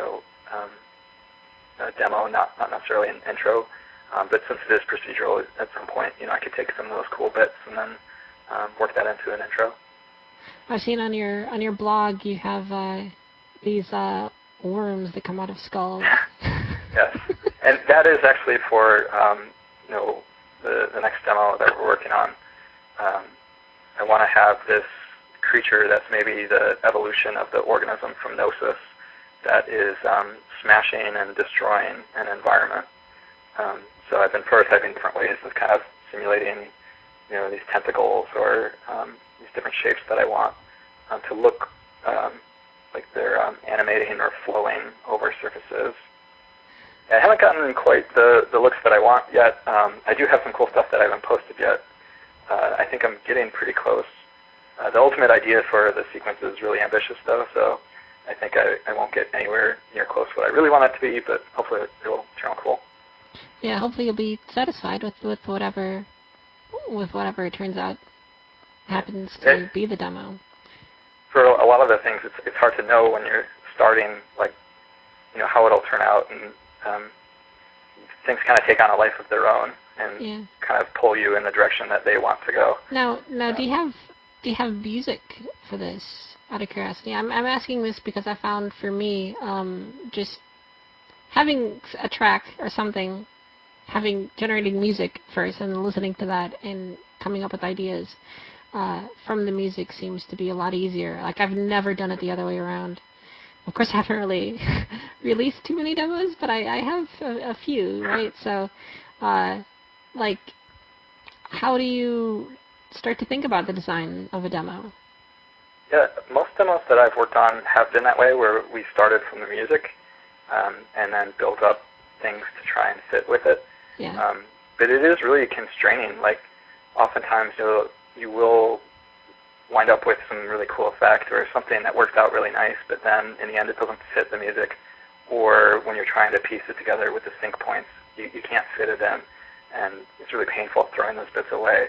a demo, not necessarily an intro. But since it is procedural, at some point, I could take some of those cool bits and then work that into an intro. I've seen on your blog you have these worms that come out of skulls. Yes, and that is actually for the next demo that we're working on. I want to have this creature that's maybe the evolution of the organism from Gnosis that is smashing and destroying an environment. So I've been prototyping different ways of kind of simulating, these tentacles or these different shapes that I want to look like they're animating or flowing over surfaces. I haven't gotten quite the looks that I want yet. I do have some cool stuff that I haven't posted yet. I think I'm getting pretty close. The ultimate idea for the sequence is really ambitious, though, so I think I won't get anywhere near close to what I really want it to be, but hopefully it will turn out cool. Yeah, hopefully you'll be satisfied with whatever it turns out happens to be the demo. For a lot of the things, it's hard to know when you're starting, like, how it'll turn out, and things kind of take on a life of their own and kind of pull you in the direction that they want to go. Now, do you have music for this? Out of curiosity, I'm asking this because I found for me just having a track or something, generating music first and listening to that and coming up with ideas from the music seems to be a lot easier. Like, I've never done it the other way around. Of course, I haven't really released too many demos, but I have a few, right? So, like, how do you start to think about the design of a demo? Yeah, most demos that I've worked on have been that way, where we started from the music and then built up things to try and fit with it. Yeah. But it is really constraining. Like, oftentimes you will wind up with some really cool effect or something that works out really nice, but then in the end it doesn't fit the music. Or when you're trying to piece it together with the sync points, you can't fit it in, and it's really painful throwing those bits away.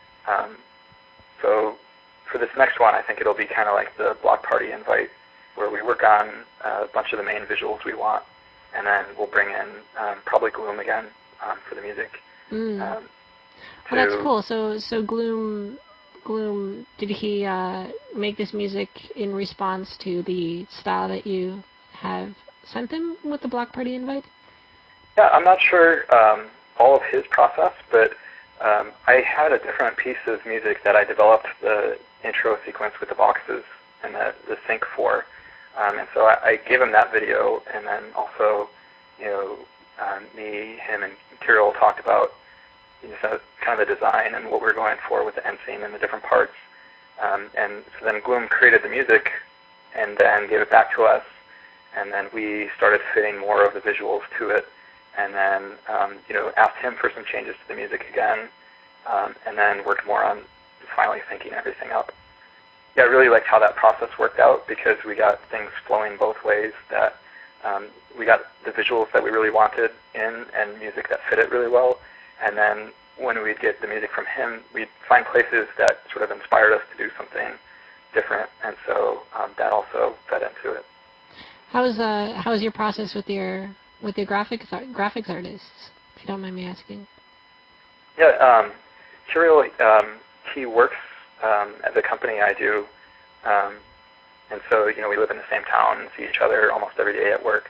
So for this next one, I think it'll be kind of like the Block Party Invite, where we work on a bunch of the main visuals we want, and then we'll bring in probably Gloom again for the music. Well, that's cool. So Gloom, did he make this music in response to the style that you have sent him with the Block Party Invite? Yeah, I'm not sure all of his process, but I had a different piece of music that I developed the intro sequence with the boxes and the sync for. And so I gave him that video, and then also, me, him, and Kirill talked about kind of the design and what we're going for with the end scene and the different parts. And so then Gloom created the music and then gave it back to us, and then we started fitting more of the visuals to it, and then asked him for some changes to the music again, and then worked more on finally syncing everything up. Yeah, I really liked how that process worked out, because we got things flowing both ways, that we got the visuals that we really wanted in and music that fit it really well, and then when we'd get the music from him, we'd find places that sort of inspired us to do something different, and so that also fed into it. How's your process with your graphics artists, if you don't mind me asking? Yeah, Kirill, he works at the company I do, and so we live in the same town and see each other almost every day at work.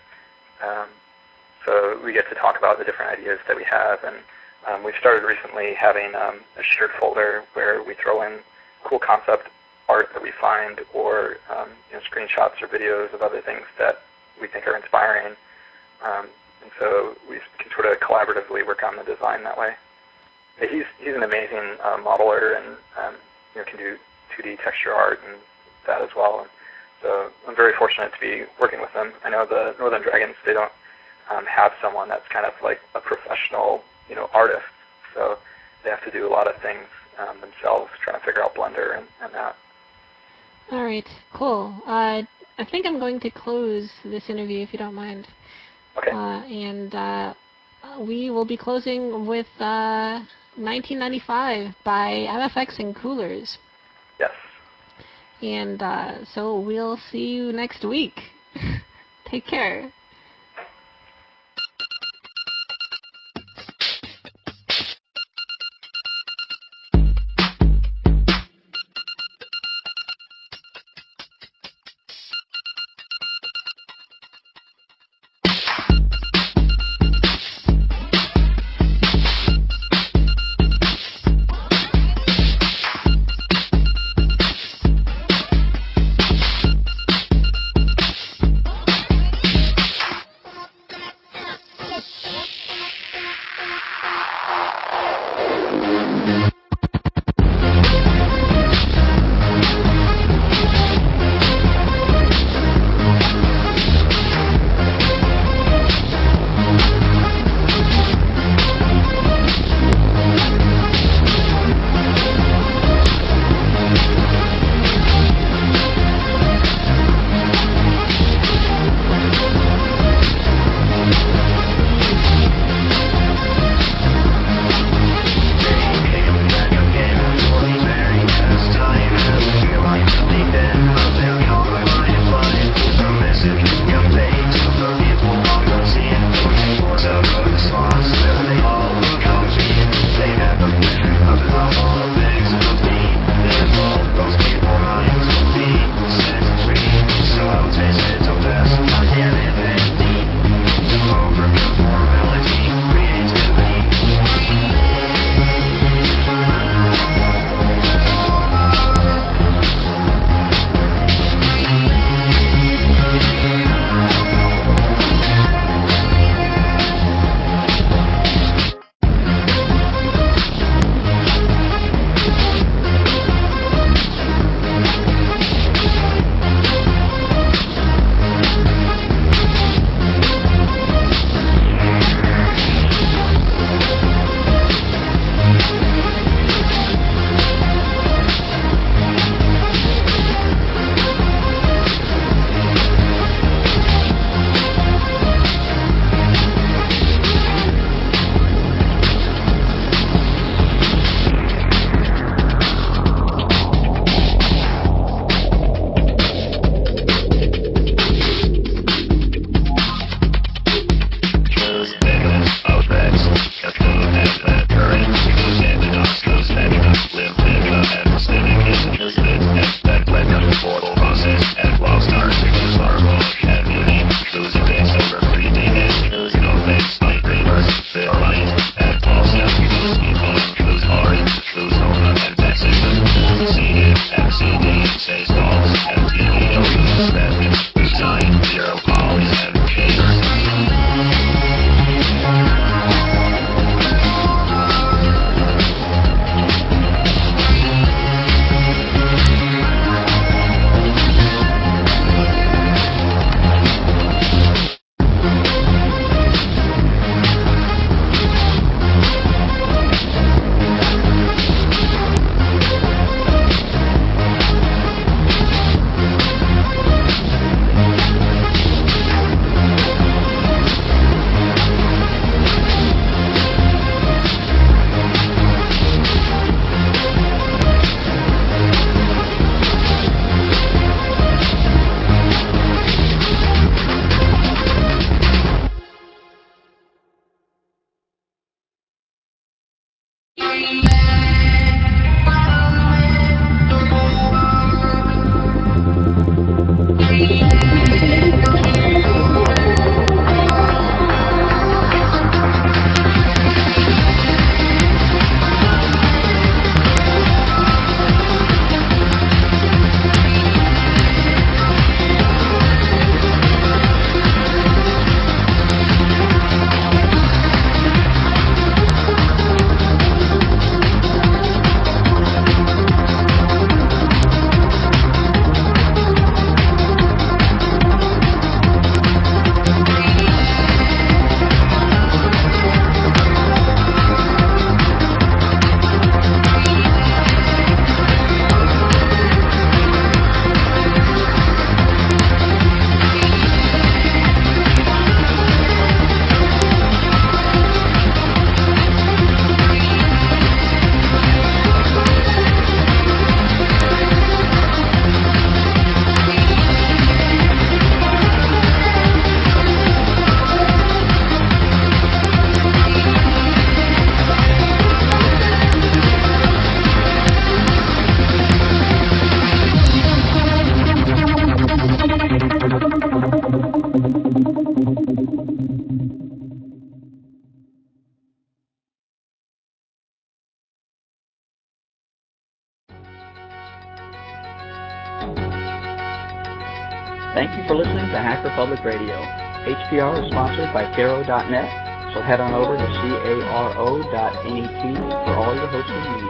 So we get to talk about the different ideas that we have, and we've started recently having a shared folder where we throw in cool concept art that we find, or screenshots or videos of other things that we think are inspiring. And so we can sort of collaboratively work on the design that way. He's an amazing modeler, and can do 2D texture art and that as well. And so I'm very fortunate to be working with them. I know the Northern Dragons, they don't have someone that's kind of like a professional artist, so they have to do a lot of things themselves, trying to figure out Blender and that. All right, cool. I think I'm going to close this interview, if you don't mind. Okay. And we will be closing with 1995 by MFX and Coolers. Yes. And so we'll see you next week. Take care. Thank you for listening to Hacker Public Radio. HPR is sponsored by Caro.net, so head on over to caro.net for all your hosting needs.